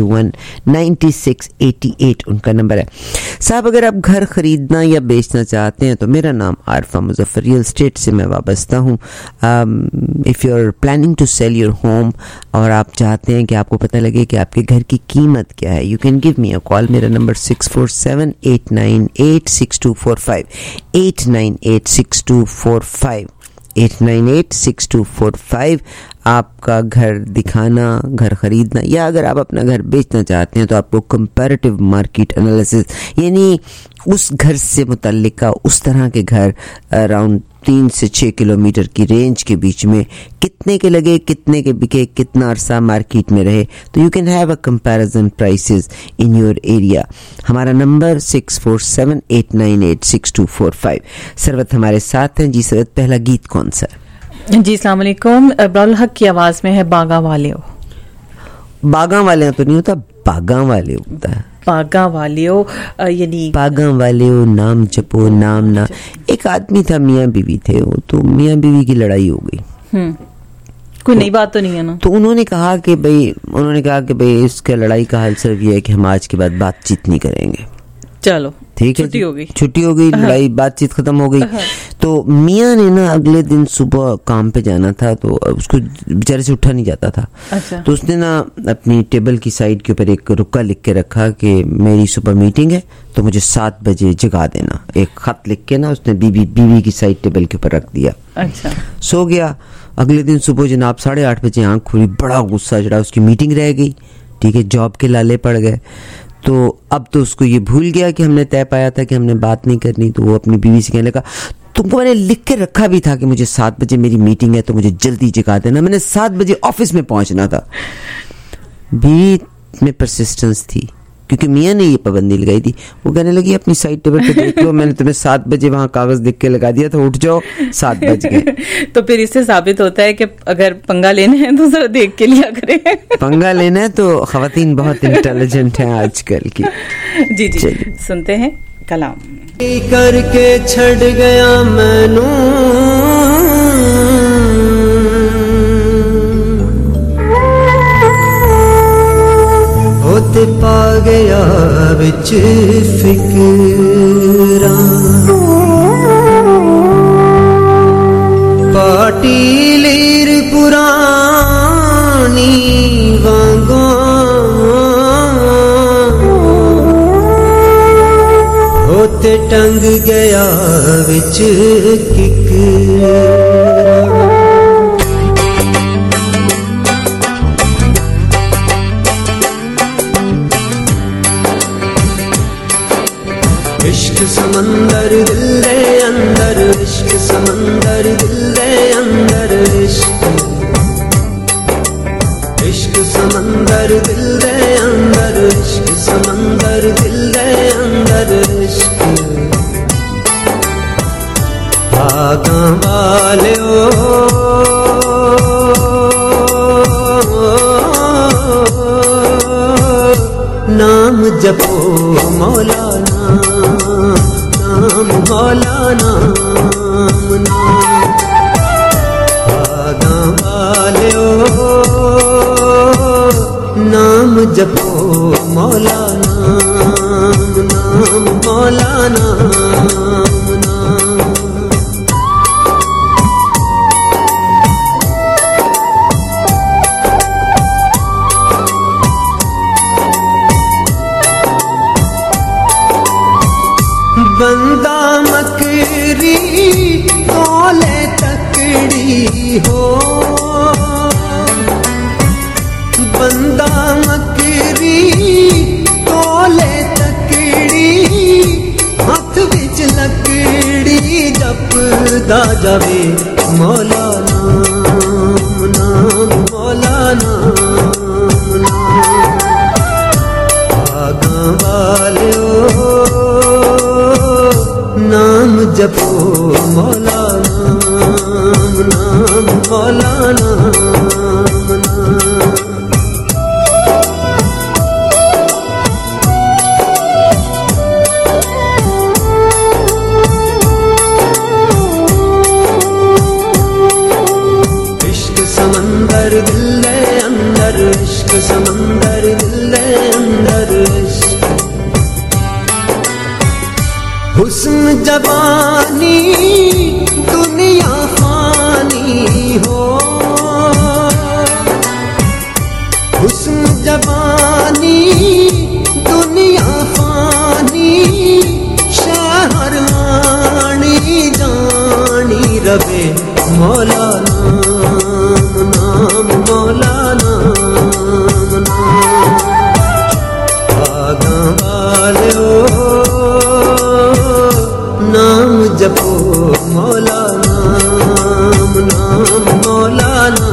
821-9688 उनका नंबर है। साहब अगर आप घर खरीदना या बेचना चाहते हैं तो मेरा नाम आरफा मुजफ्फर, रियल स्टेट से मैं वाबस्ता हूँ। If you are planning to sell your home और आप चाहते हैं कि आपको पता लगे कि आपके घर की कीमत क्या है, you can give me a call. मेरा नंबर 647-898-6245 898-6245 898-6245। आपका घर दिखाना, घर खरीदना, या अगर आप अपना घर बेचना चाहते हैं तो आपको कंपैरेटिव मार्केट एनालिसिस, यानी उस घर से मुतल्लिका उस तरह के घर अराउंड 3 से 6 किलोमीटर की रेंज के बीच में कितने के लगे, कितने के बिके, कितना अरसा मार्केट में रहे, तो you can have a comparison prices in your area. हमारा नंबर 647-898-6245। सरवत हमारे साथ हैं। जी सरवत, पहला गीत कौन सा है? जी अस्सलाम वालेकुम। अब्दुल हक की आवाज में है बागा वाले हो। बागा वाले तो नहीं होता, बागा वाले होता है। बागा वाले हो यानी बागा वाले हो, नाम जपो नाम ना। एक आदमी था, मियाँ बीवी थे, वो तो मियाँ बीवी की लड़ाई हो गई। कोई नई बात तो नहीं है ना। तो उन्होंने कहा कि भाई इसके लड़ाई का हल सिर्फ ये है कि हम आज के बाद बातचीत नहीं करेंगे। चलो ठीक है, छुट्टी हो गई, लड़ाई बातचीत खत्म हो गई। तो मियाँ ने ना अगले दिन सुबह काम पे जाना था, तो उसको बेचारे से उठा नहीं जाता था। अच्छा। तो उसने ना अपनी टेबल की साइड के ऊपर एक रुका लिख के रखा कि मेरी सुबह मीटिंग है तो मुझे 7 बजे जगा देना। एक खत लिख के ना उसने बीवी की साइड टेबल के ऊपर रख दिया। अच्छा। सो गया। अगले दिन सुबह जनाब 8:30 बजे आँख खुली, बड़ा गुस्सा चढ़ा, उसकी मीटिंग रह गई। ठीक है, जॉब के लाले पड़ गए। तो अब तो उसको ये भूल गया कि हमने तय पाया था कि हमने बात नहीं करनी। तो वो अपनी बीवी से कहने लगा, तुमको मैंने लिख के रखा भी था कि मुझे 7 बजे मेरी मीटिंग है तो मुझे जल्दी जगा देना, मैंने 7 बजे ऑफिस में पहुंचना था। बीवी में परसिस्टेंस थी क्योंकि मियाँ ने ये पाबंदी लगाई थी। वो कहने लगी अपनी साइड टेबल पे देख लो, मैंने तुम्हें 7 बजे वहां कागज लिख के लगा दिया था, उठ जाओ, 7 बज गए। तो फिर इससे साबित होता है कि अगर पंगा लेने हैं तो जरा देख के लिया करें। पंगा लेना है तो खवातीन बहुत इंटेलिजेंट हैं आजकल की। जी जी, सुनते हैं कलाम। करके छड़ गया मैनू होते पा गया विच फिकरां पाटी लीर पुरानी वांगों होते टंग गया विच किकरां। इश्क समंदर दिल दे अंदर, इश्क समंदर दिल दे अंदर, इश्क समंदर दिल दे अंदर, इश्क समंदर दिल दे अंदर, इश्क भागा वालियो नाम जपो मौलाना, नाम मौलाना, भागा वालियो नाम जपो मौलाना, नाम मौलाना। बंदा मकरी तोले तकड़ी हो, बंदा मकरी तोले तकड़ी, हाथ विच लकड़ी जपदा जावे मौलाना, नाम मौलाना, भागा वालियो नाम जपो मौलाना, नाम मौलाना। इश्क समंदर दिल दे अंदर, इश्क समंदर दिल दे अंदर, हुस्न जवानी दुनिया फानी हो, हुस्न जवानी दुनिया फानी, शहर आनी जानी रवे मौलाना, नाम मौलाना, भागा वालियो नाम जपो मौलाना, नाम मौलाना।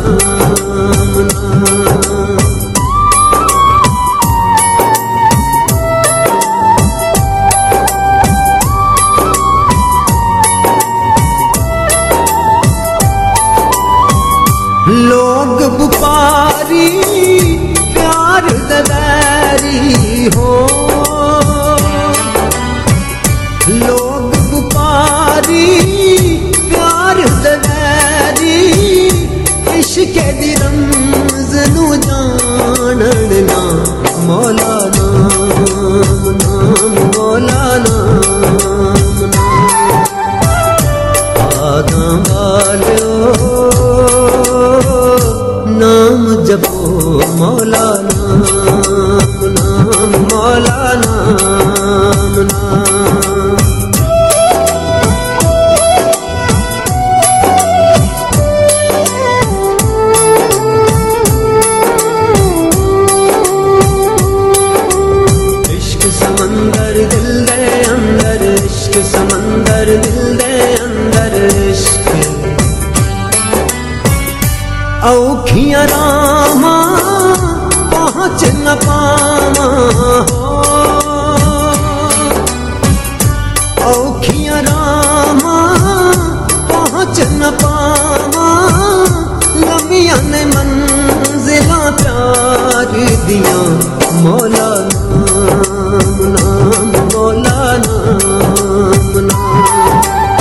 जपो मौला नाम नाम मौला नाम नाम इश्क समंदर दिल दे अंदर इश्क समंदर दिल दे अंदर इश्क औखियां रामा पहुँच न पावा औखियां रामा पहुँच न पावा लम्बियां ने मंजिला प्यार दिया मौला नाम नाम मौला नाम नाम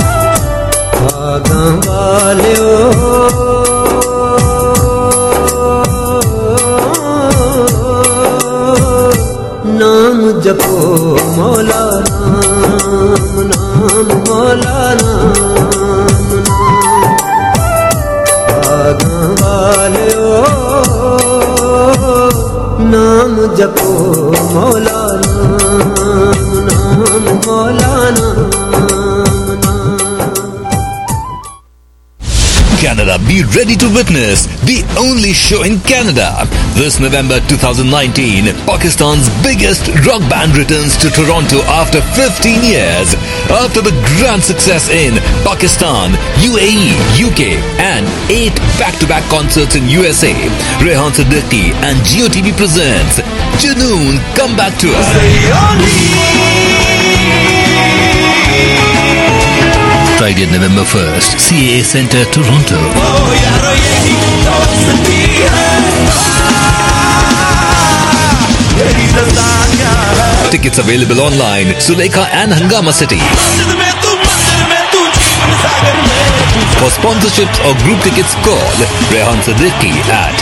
भागा वाले नाम जपो मौला नाम नाम मौला नाम नाम भागा वाले नाम जपो मौला नाम नाम मौला नाम Canada, be ready to witness the only show in Canada. This November 2019, Pakistan's biggest rock band returns to Toronto after 15 years. After the grand success in Pakistan, UAE, UK and 8 back-to-back concerts in USA, Rehan Siddiqui and GeoTV presents Junoon Comeback Tour. Friday, November 1st, CAA Centre, Toronto. Tickets available online, Sulekha and Hangama City. For sponsorships or group tickets, call Rehan Siddiqui at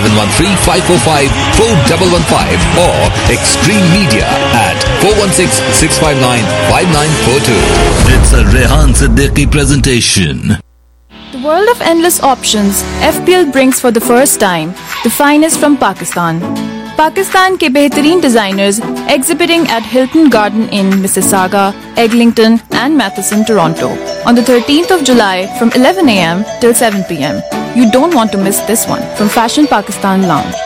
713-545-4115 or Extreme Media at 416-659-5942. It's a Rehan Siddiqui presentation. The world of endless options, FPL brings for the first time the finest from Pakistan. Pakistan के बेहतरीन designers exhibiting at Hilton Garden Inn, Mississauga, Eglinton and Matheson, Toronto on the 13th of July from 11 a.m. till 7 p.m. You don't want to miss this one from Fashion Pakistan Lounge.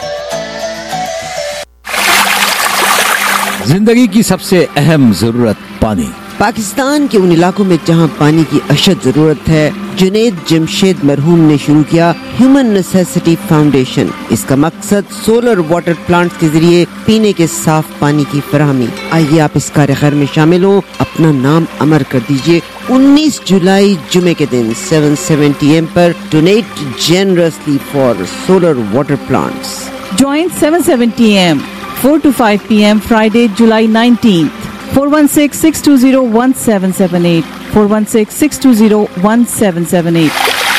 जिंदगी की सबसे अहम जरूरत पानी. पाकिस्तान के उन इलाकों में जहां पानी की अशद जरूरत है, जुनैद जमशेद मरहूम ने शुरू किया ह्यूमन नेसेसिटी फाउंडेशन. इसका मकसद सोलर वाटर प्लांट्स के जरिए पीने के साफ पानी की फराहमी. आइए आप इस कार्य खैर में शामिल हो, अपना नाम अमर कर दीजिए. 19 जुलाई जुमे के दिन 7:70 AM पर donate generously for solar water plants. Join 7:70 AM, 4 to 5 p.m. Friday, July 19th. 416-620-1778. 416-620-1778.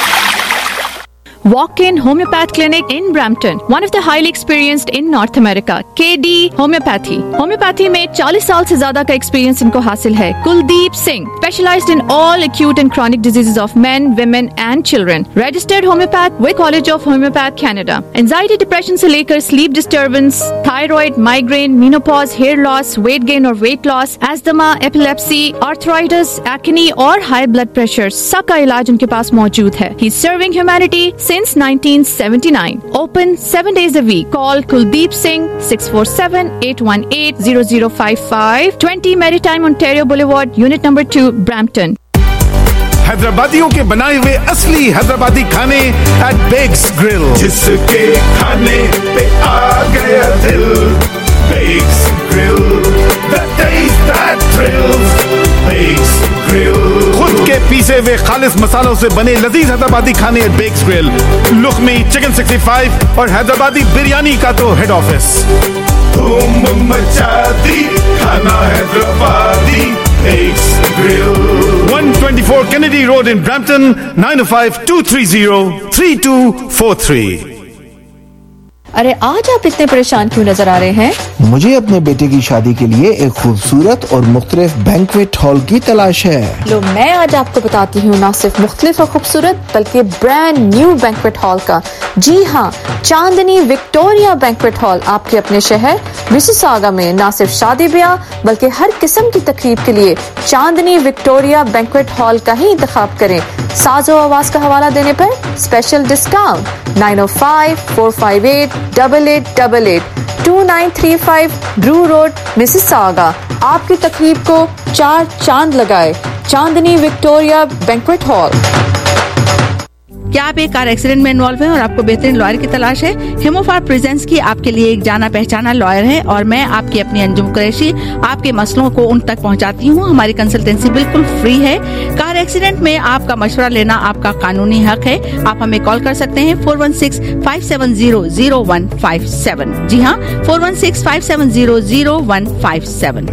Walk-in Homeopath Clinic in Brampton, one of the highly experienced in North America. KD Homeopathy. Homeopathy में 40 साल से ज्यादा का एक्सपीरियंस इनको हासिल है. Kuldeep Singh, specialized in all acute and chronic diseases of men, women and children. Registered homeopath with College of Homeopath Canada. Anxiety, depression से लेकर sleep disturbance, thyroid, migraine, menopause, hair loss, weight gain or weight loss, asthma, epilepsy, arthritis, acne और high blood pressure, सब का इलाज उनके पास मौजूद है. He's serving humanity since 1979. Open 7 days a week. Call Kuldeep Singh 647-818-0055, 20 Maritime Ontario Boulevard, Unit number 2, Brampton. हैदराबादियों के बनाए हुए असली हैदराबादी खाने एट बेक्स ग्रिल. जिसके खाने पे आ गया दिल. Bex Grill, the taste that thrills. Bex Grill, खुद के पीसे हुए खालिस मसालों से बने लजीज हैदराबादी खाने at Bex Grill. Lukmi, chicken 65 और हैदराबादी बिरयानी का तो हेड ऑफिस. धूम मचा दी खाना Hyderabadi. Bakes Grill. 124 Kennedy Road in Brampton, 905-230-3243. अरे आज आप इतने परेशान क्यों नजर आ रहे हैं? मुझे अपने बेटे की शादी के लिए एक खूबसूरत और मुख्तलिफ बैंक्वेट हॉल की तलाश है। लो मैं आज आपको बताती हूँ ना सिर्फ मुख्तलिफ और खूबसूरत बल्कि ब्रांड न्यू बैंक्वेट हॉल का। जी हाँ, चांदनी विक्टोरिया बैंक्वेट हॉल आपके अपने शहर मिसिसागा में ना सिर्फ शादी ब्याह बल्कि हर किस्म की तकरीब के लिए चांदनी विक्टोरिया बैंक्वेट हॉल का ही इंतखाब करें। साजो आवाज का हवाला देने पर special discount 905-458-8888 2935 Brew road Mississauga. आपकी तकरीब को 4 चांद लगाए। Chandni Victoria banquet hall. क्या आप एक कार एक्सीडेंट में इन्वॉल्व हैं और आपको बेहतरीन लॉयर की तलाश है? हिमोफार प्रेजेंस की आपके लिए एक जाना पहचाना लॉयर है और मैं आपकी अपनी अंजुम कुरैशी आपके मसलों को उन तक पहुंचाती हूं। हमारी कंसल्टेंसी बिल्कुल फ्री है। कार एक्सीडेंट में आपका मशवरा लेना आपका कानूनी हक है। आप हमें कॉल कर सकते हैं 416-570-0157। जी हाँ, 416-570-0157।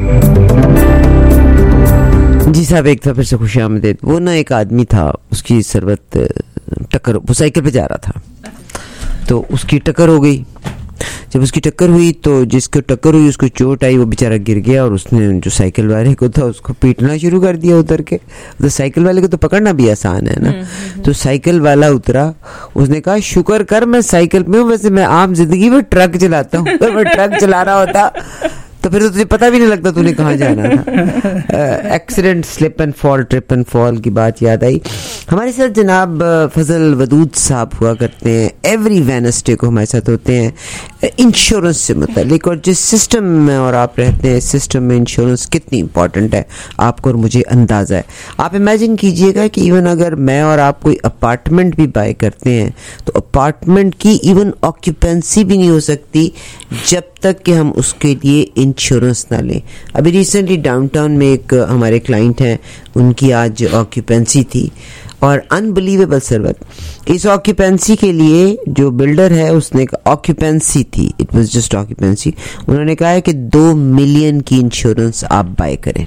जी साहब, एक था फिर से खुश आमदीद। वो ना एक आदमी था, उसकी सरबत टक्कर, वो साइकिल पे जा रहा था तो उसकी टक्कर हो गई। जब उसकी टक्कर हुई तो जिसको टक्कर हुई उसको चोट आई, वो बेचारा गिर गया और उसने जो साइकिल वाले को था उसको पीटना शुरू कर दिया उतर के। तो साइकिल वाले को तो पकड़ना भी आसान है ना। तो साइकिल वाला उतरा, उसने कहा शुक्र कर मैं साइकिल में हूँ, वैसे मैं आम जिंदगी में ट्रक चलाता हूँ। अगर मैं ट्रक चला रहा होता तो फिर तो तुझे पता भी नहीं लगता तूने कहाँ जाना था। Accident, slip and fall, trip and fall की बात याद आई। हमारे साथ जनाब फजल वदूद साहब हुआ करते हैं, एवरी वेडनेसडे को हमारे साथ होते हैं इंश्योरेंस से मुतालिक। और जिस सिस्टम में और आप रहते हैं, सिस्टम में इंश्योरेंस कितनी इंपॉर्टेंट है आपको और मुझे अंदाज़ा है। आप इमेजिन कीजिएगा कि इवन अगर मैं और आप कोई अपार्टमेंट भी बाय करते हैं तो अपार्टमेंट की इवन ऑक्यूपेंसी भी नहीं हो सकती जब तक कि हम उसके लिए इंश्योरेंस ना लें। अभी रिसेंटली डाउनटाउन में एक हमारे क्लाइंट हैं, उनकी आज ऑक्यूपेंसी थी और अनबिलीवेबल सरवत, इस ऑक्यूपेंसी के लिए जो बिल्डर है उसने ऑक्यूपेंसी थी, इट वाज जस्ट ऑक्यूपेंसी, उन्होंने कहा है कि 2 मिलियन की इंश्योरेंस आप बाय करें।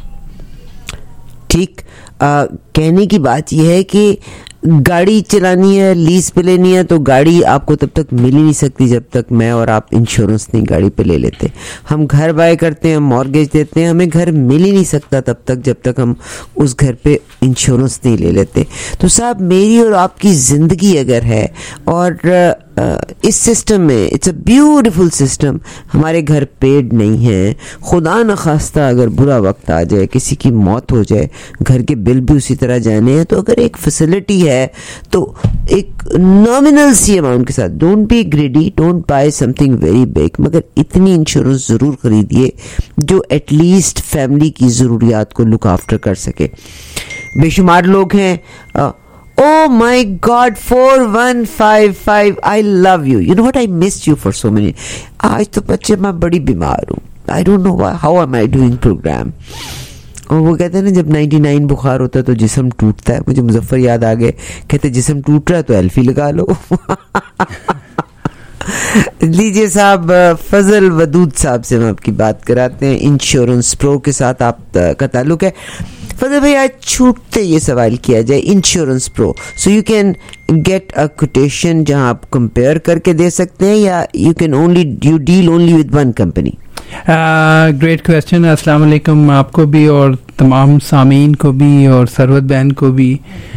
ठीक, कहने की बात यह है कि गाड़ी चलानी है, लीज पे लेनी है, तो गाड़ी आपको तब तक मिल ही नहीं सकती जब तक मैं और आप इंश्योरेंस नहीं गाड़ी पे ले लेते। हम घर बाय करते हैं, मॉर्गेज देते हैं, हमें घर मिल ही नहीं सकता तब तक जब तक हम उस घर पे इंश्योरेंस नहीं ले लेते। तो साहब, मेरी और आपकी ज़िंदगी अगर है और इस सिस्टम में, इट्स अ ब्यूटीफुल सिस्टम, हमारे घर पेड़ नहीं है, खुदा न खास्ता अगर बुरा वक्त आ जाए, किसी की मौत हो जाए, घर के बिल भी उसी तरह जाने हैं, तो अगर एक फैसिलिटी है तो एक नॉमिनल सी अमाउंट के साथ, don't be greedy, don't buy something very big, मगर इतनी इंश्योरेंस ज़रूर खरीदिए जो एटलीस्ट फैमिली की ज़रूरियात को लुक आफ्टर कर सके। बेशुमार लोग हैं, oh my God, 4155, I love you. You know what, I missed you for so many. आज तो बच्चे मैं बड़ी बीमार हूँ. I don't know why, how am I doing program. और वो कहते हैं ना जब 99 बुखार होता है तो जिस्म टूटता है। मुझे मुजफ्फर याद आ गए, कहते जिस्म टूट रहा है तो एल्फी लगा लो। लीजिए साहब, फजल वदूद साहब से हम आपकी बात कराते हैं। इंश्योरेंस प्रो के साथ आपका ताल्लुक है। फजल भाई, आज छूटते ये सवाल किया जाए, insurance pro, so you can get a quotation जहां आप कंपेयर करके दे सकते हैं, या you deal only with one company? Great question. अस्सलाम वालेकुम आपको भी और तमाम सामीन को भी और सरवत बहन को भी।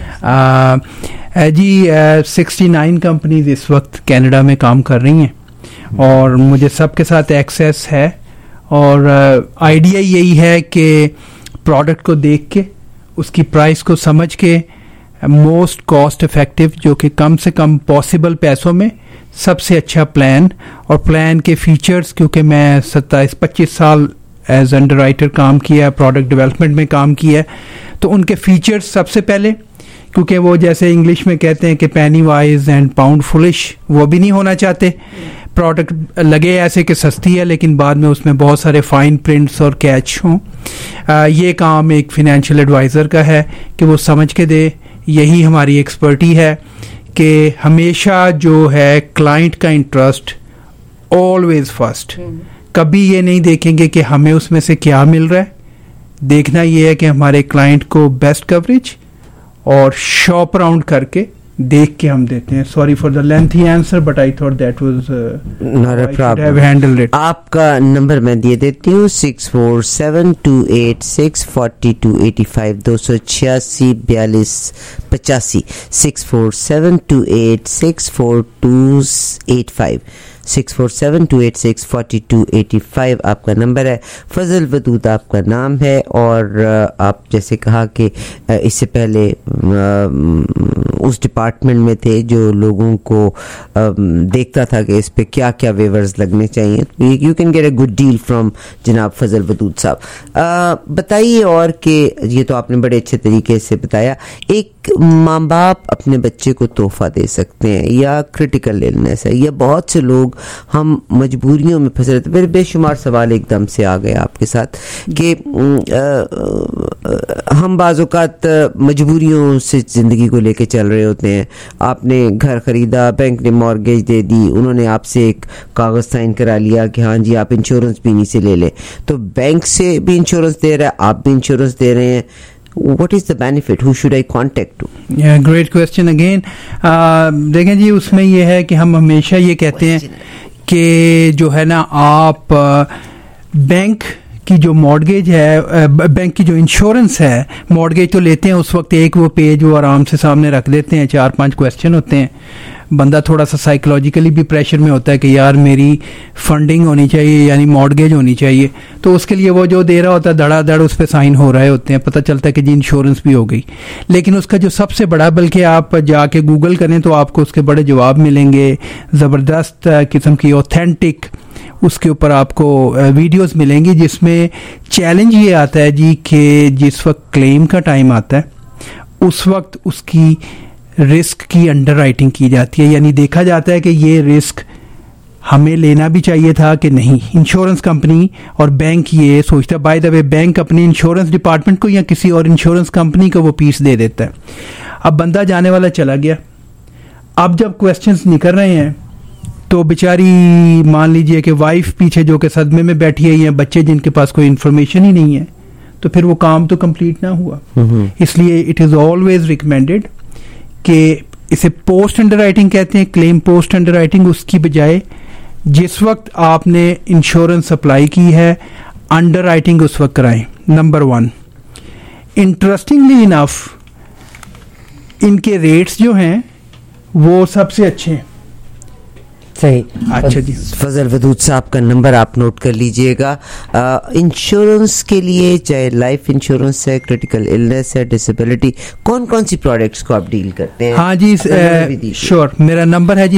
जी 69 कंपनीज इस वक्त कनाडा में काम कर रही हैं और मुझे सबके साथ एक्सेस है। और आइडिया यही है कि प्रोडक्ट को देख के, उसकी प्राइस को समझ के, मोस्ट कॉस्ट इफेक्टिव, जो कि कम से कम पॉसिबल पैसों में सबसे अच्छा प्लान, और प्लान के फीचर्स, क्योंकि मैं 27-25 साल एज अंडरराइटर काम किया, प्रोडक्ट डेवलपमेंट में काम किया, तो उनके फीचर्स सबसे पहले, क्योंकि वो जैसे इंग्लिश में कहते हैं कि penny wise and pound foolish, वो भी नहीं होना चाहते। प्रोडक्ट लगे ऐसे कि सस्ती है लेकिन बाद में उसमें बहुत सारे फाइन प्रिंट्स और कैच हों। ये काम एक फाइनेंशियल एडवाइज़र का है कि वो समझ के दे। यही हमारी एक्सपर्टी है कि हमेशा जो है क्लाइंट का इंटरेस्ट ऑलवेज फर्स्ट। कभी ये नहीं देखेंगे कि हमें उसमें से क्या मिल रहा है, देखना ये है कि हमारे क्लाइंट को बेस्ट कवरेज और शॉप राउंड करके देख के हम देते हैं. Sorry for the lengthy answer, but I thought that was not a problem. Have handled it. आपका नंबर मैं दे देती हूँ 647-286-4285 286-4285 647-286-4285 647-286-4285 आपका नंबर है. फजल वदूद आपका नाम है और आप जैसे कहा कि इससे पहले उस डिपार्टमेंट में थे जो लोगों को देखता था कि इस पे क्या क्या वेवर्स लगने चाहिए. You can get a good deal from जनाब फजल वदूद साहब. बताइए और कि ये तो आपने बड़े अच्छे तरीके से बताया. एक माँ बाप अपने बच्चे को तोहफा दे सकते हैं या क्रिटिकल इलनेस है या बहुत से लोग हम मजबूरियों में फंसे रहते. मेरे बेशुमार सवाल एकदम से आ गए आपके साथ कि हम बाज़ औक़ात मजबूरियों से ज़िंदगी को लेके चल रहे होते हैं. आपने घर ख़रीदा, बैंक ने मॉर्गेज दे दी, उन्होंने आपसे एक कागज़ साइन करा लिया कि हाँ जी आप इंश्योरेंस भी इन्हीं से ले लें. तो बैंक से भी इंश्योरेंस दे रहा है, आप भी इंश्योरेंस दे रहे हैं. What is the benefit? Who should I contact to? Yeah, great question again. देखें जी, उसमें ये है कि हम हमेशा ये कहते हैं कि जो है ना आप बैंक की जो मॉर्गेज है, बैंक की जो इंश्योरेंस है, मॉर्गेज तो लेते हैं उस वक्त एक वो पेज वो आराम से सामने रख देते हैं, 4-5 क्वेश्चन होते हैं. बंदा थोड़ा सा साइकोलॉजिकली भी प्रेशर में होता है कि यार मेरी फंडिंग होनी चाहिए यानी मॉर्गेज होनी चाहिए. तो उसके लिए वो जो दे रहा होता है धड़ाधड़ उस पर साइन हो रहे होते हैं, पता चलता है कि जी इंश्योरेंस भी हो गई. लेकिन उसका जो सबसे बड़ा, बल्कि आप जाके गूगल करें तो आपको उसके बड़े जवाब मिलेंगे, ज़बरदस्त किस्म की ऑथेंटिक उसके ऊपर आपको वीडियोस मिलेंगी जिसमें चैलेंज ये आता है जी कि जिस वक्त क्लेम का टाइम आता है उस वक्त उसकी रिस्क की अंडर राइटिंग की जाती है. यानी देखा जाता है कि ये रिस्क हमें लेना भी चाहिए था कि नहीं. इंश्योरेंस कंपनी और बैंक ये सोचता है, बाय द वे बैंक अपने इंश्योरेंस डिपार्टमेंट को या किसी और इंश्योरेंस कंपनी को वो पीस दे देता है. अब बंदा जाने वाला चला गया, अब जब क्वेश्चंस निकल रहे हैं तो बेचारी मान लीजिए कि वाइफ पीछे जो कि सदमे में बैठी है या बच्चे जिनके पास कोई इन्फॉर्मेशन ही नहीं है, तो फिर वो काम तो कंप्लीट ना हुआ. इसलिए इट इज़ ऑलवेज रिकमेंडेड कि इसे पोस्ट अंडर राइटिंग कहते हैं, क्लेम पोस्ट अंडर राइटिंग. उसकी बजाय जिस वक्त आपने इंश्योरेंस अप्लाई की है अंडर राइटिंग उस वक्त कराएं. नंबर 1, इंटरेस्टिंगली इनफ इनके रेट्स जो हैं वो सबसे अच्छे हैं. सही. अच्छा जी, फजल वदूद साहब का नंबर आप नोट कर लीजिएगा. इंश्योरेंस के लिए चाहे लाइफ इंश्योरेंस है, क्रिटिकल इलनेस है, डिसेबिलिटी, कौन कौन सी प्रोडक्ट्स को आप डील करते हैं? हाँ जी, श्योर. मेरा नंबर है जी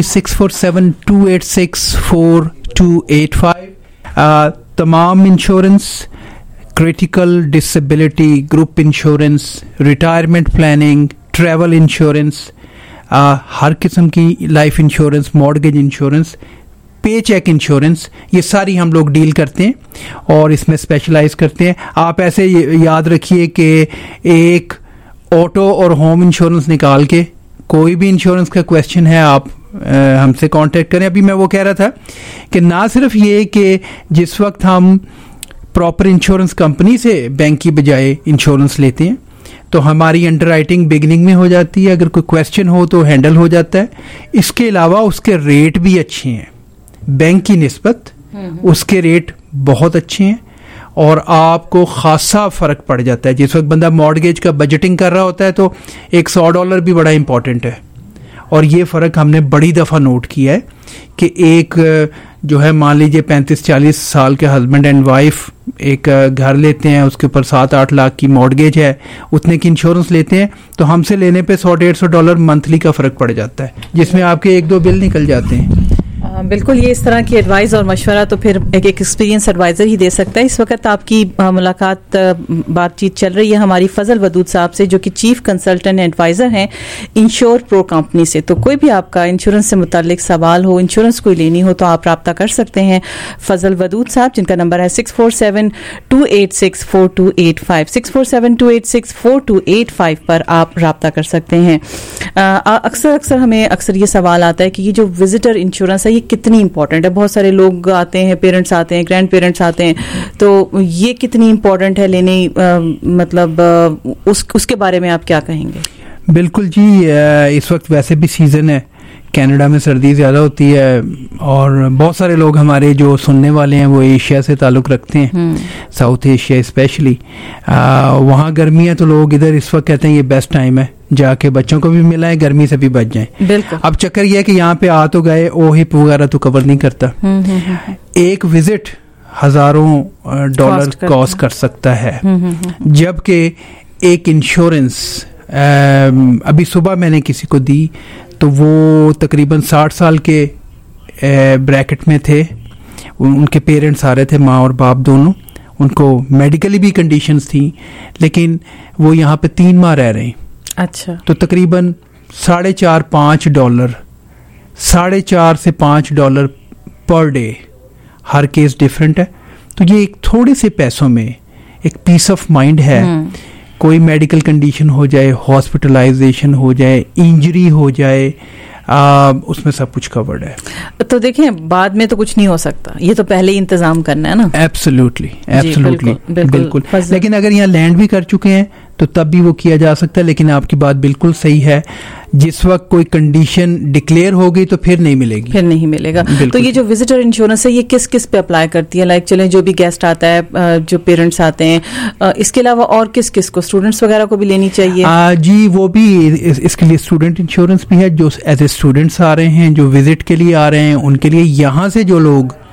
647-286-4285. तमाम insurance, critical, disability, group insurance, retirement planning, travel insurance, हर किस्म की life insurance, mortgage insurance, pay cheque insurance, ये सारी हम लोग डील करते हैं और इसमें स्पेशलाइज करते हैं. आप ऐसे याद रखिए कि एक ऑटो और होम इंश्योरेंस निकाल के कोई भी इंश्योरेंस का क्वेश्चन है आप हमसे कांटेक्ट करें. अभी मैं वो कह रहा था कि ना सिर्फ ये कि जिस वक्त हम प्रॉपर इंश्योरेंस कंपनी से बैंक की बजाय इंश्योरेंस लेते हैं तो हमारी अंडर राइटिंग बिगनिंग में हो जाती है, अगर कोई क्वेश्चन हो तो हैंडल हो जाता है. इसके अलावा उसके रेट भी अच्छे हैं बैंक की निस्बत, उसके रेट बहुत अच्छे हैं और आपको खासा फ़र्क पड़ जाता है. जिस वक्त बंदा मॉर्गेज का बजटिंग कर रहा होता है तो एक $100 भी बड़ा इंपॉर्टेंट है. और ये फ़र्क हमने बड़ी दफ़ा नोट किया है कि एक जो है मान लीजिए 35-40 साल के हस्बैंड एंड वाइफ एक घर लेते हैं, उसके ऊपर 7-8 लाख की मॉर्गेज है, उतने की इंश्योरेंस लेते हैं तो हमसे लेने पे $100-150 मंथली का फ़र्क पड़ जाता है जिसमें आपके 1-2 बिल निकल जाते हैं. बिल्कुल, ये इस तरह की एडवाइस और मशवरा तो फिर एक एक्सपीरियंस एडवाइज़र ही दे सकता है. इस वक्त आपकी मुलाकात बातचीत चल रही है हमारी फजल वदूद साहब से जो कि चीफ कंसल्टेंट एडवाइज़र हैं इंश्योर प्रो कंपनी से. तो कोई भी आपका इंश्योरेंस से मुतालिक सवाल हो, इंश्योरेंस कोई लेनी हो तो आप रब्ता कर सकते हैं फजल वदूद साहब जिनका नंबर है 647-286-4285 647-286-4285 पर आप रब्ता कर सकते हैं. अक्सर हमें ये सवाल आता है कि ये जो विजिटर इंश्योरेंस है ये कितनी इंपॉर्टेंट है. बहुत सारे लोग आते हैं, पेरेंट्स आते हैं, ग्रैंड पेरेंट्स आते हैं, तो ये कितनी इंपॉर्टेंट है लेने, मतलब उसके बारे में आप क्या कहेंगे? بالکل جی, اس وقت ویسے بھی سیزن ہے, کینیڈا میں سردی زیادہ ہوتی ہے, اور بہت سارے لوگ ہمارے جو سننے والے ہیں وہ ایشیا سے تعلق رکھتے ہیں, ساؤتھ ایشیا اسپیشلی. وہاں گرمی ہے تو لوگ ادھر اس وقت کہتے ہیں یہ بیسٹ ٹائم ہے, جا کے بچوں کو بھی ملا ہے, گرمی سے بھی بچ جائیں. اب چکر یہ ہے کہ یہاں پہ آ تو گئے, اوہپ وغیرہ تو کور نہیں کرتا. ایک وزٹ ہزاروں ڈالر کاسٹ کر سکتا ہے, جبکہ ایک انشورنس ابھی صبح میں نے کسی کو دی تو وہ تقریباً 60 سال کے بریکٹ میں تھے, ان کے پیرنٹس آ رہے تھے, ماں اور باپ دونوں, ان کو میڈیکلی بھی کنڈیشنز تھیں, لیکن وہ یہاں پہ 3 ماہ رہ رہے ہیں. اچھا, تو تقریباً $4.5 $4.5 سے $5 پر ڈے, ہر کیس ڈفرینٹ ہے. تو یہ ایک تھوڑے سے پیسوں میں ایک پیس آف مائنڈ ہے. کوئی میڈیکل کنڈیشن ہو جائے, ہاسپٹلائزیشن ہو جائے, انجری ہو جائے, اس میں سب کچھ کورڈ ہے. تو دیکھیں بعد میں تو کچھ نہیں ہو سکتا, یہ تو پہلے ہی انتظام کرنا ہے نا. ایبسلیوٹلی بالکل. لیکن اگر یہاں لینڈ بھی کر چکے ہیں تو تب بھی وہ کیا جا سکتا ہے. لیکن آپ کی بات بالکل صحیح ہے, جس وقت کوئی کنڈیشن ڈکلیئر ہو گئی تو پھر نہیں ملے گی, پھر نہیں ملے گا. تو یہ جو وزٹر انشورنس ہے یہ کس کس پہ اپلائی کرتی ہے؟ لائک چلیں جو بھی گیسٹ آتا ہے, جو پیرنٹس آتے ہیں, اس کے علاوہ اور کس کس کو, اسٹوڈنٹس وغیرہ کو بھی لینی چاہیے؟ جی وہ بھی, اس کے لیے اسٹوڈنٹ انشورنس بھی ہے, جو ایز اے اسٹوڈنٹس آ رہے ہیں, جو وزٹ کے لیے آ رہے ہیں, ان کے لیے. یہاں سے جو لوگ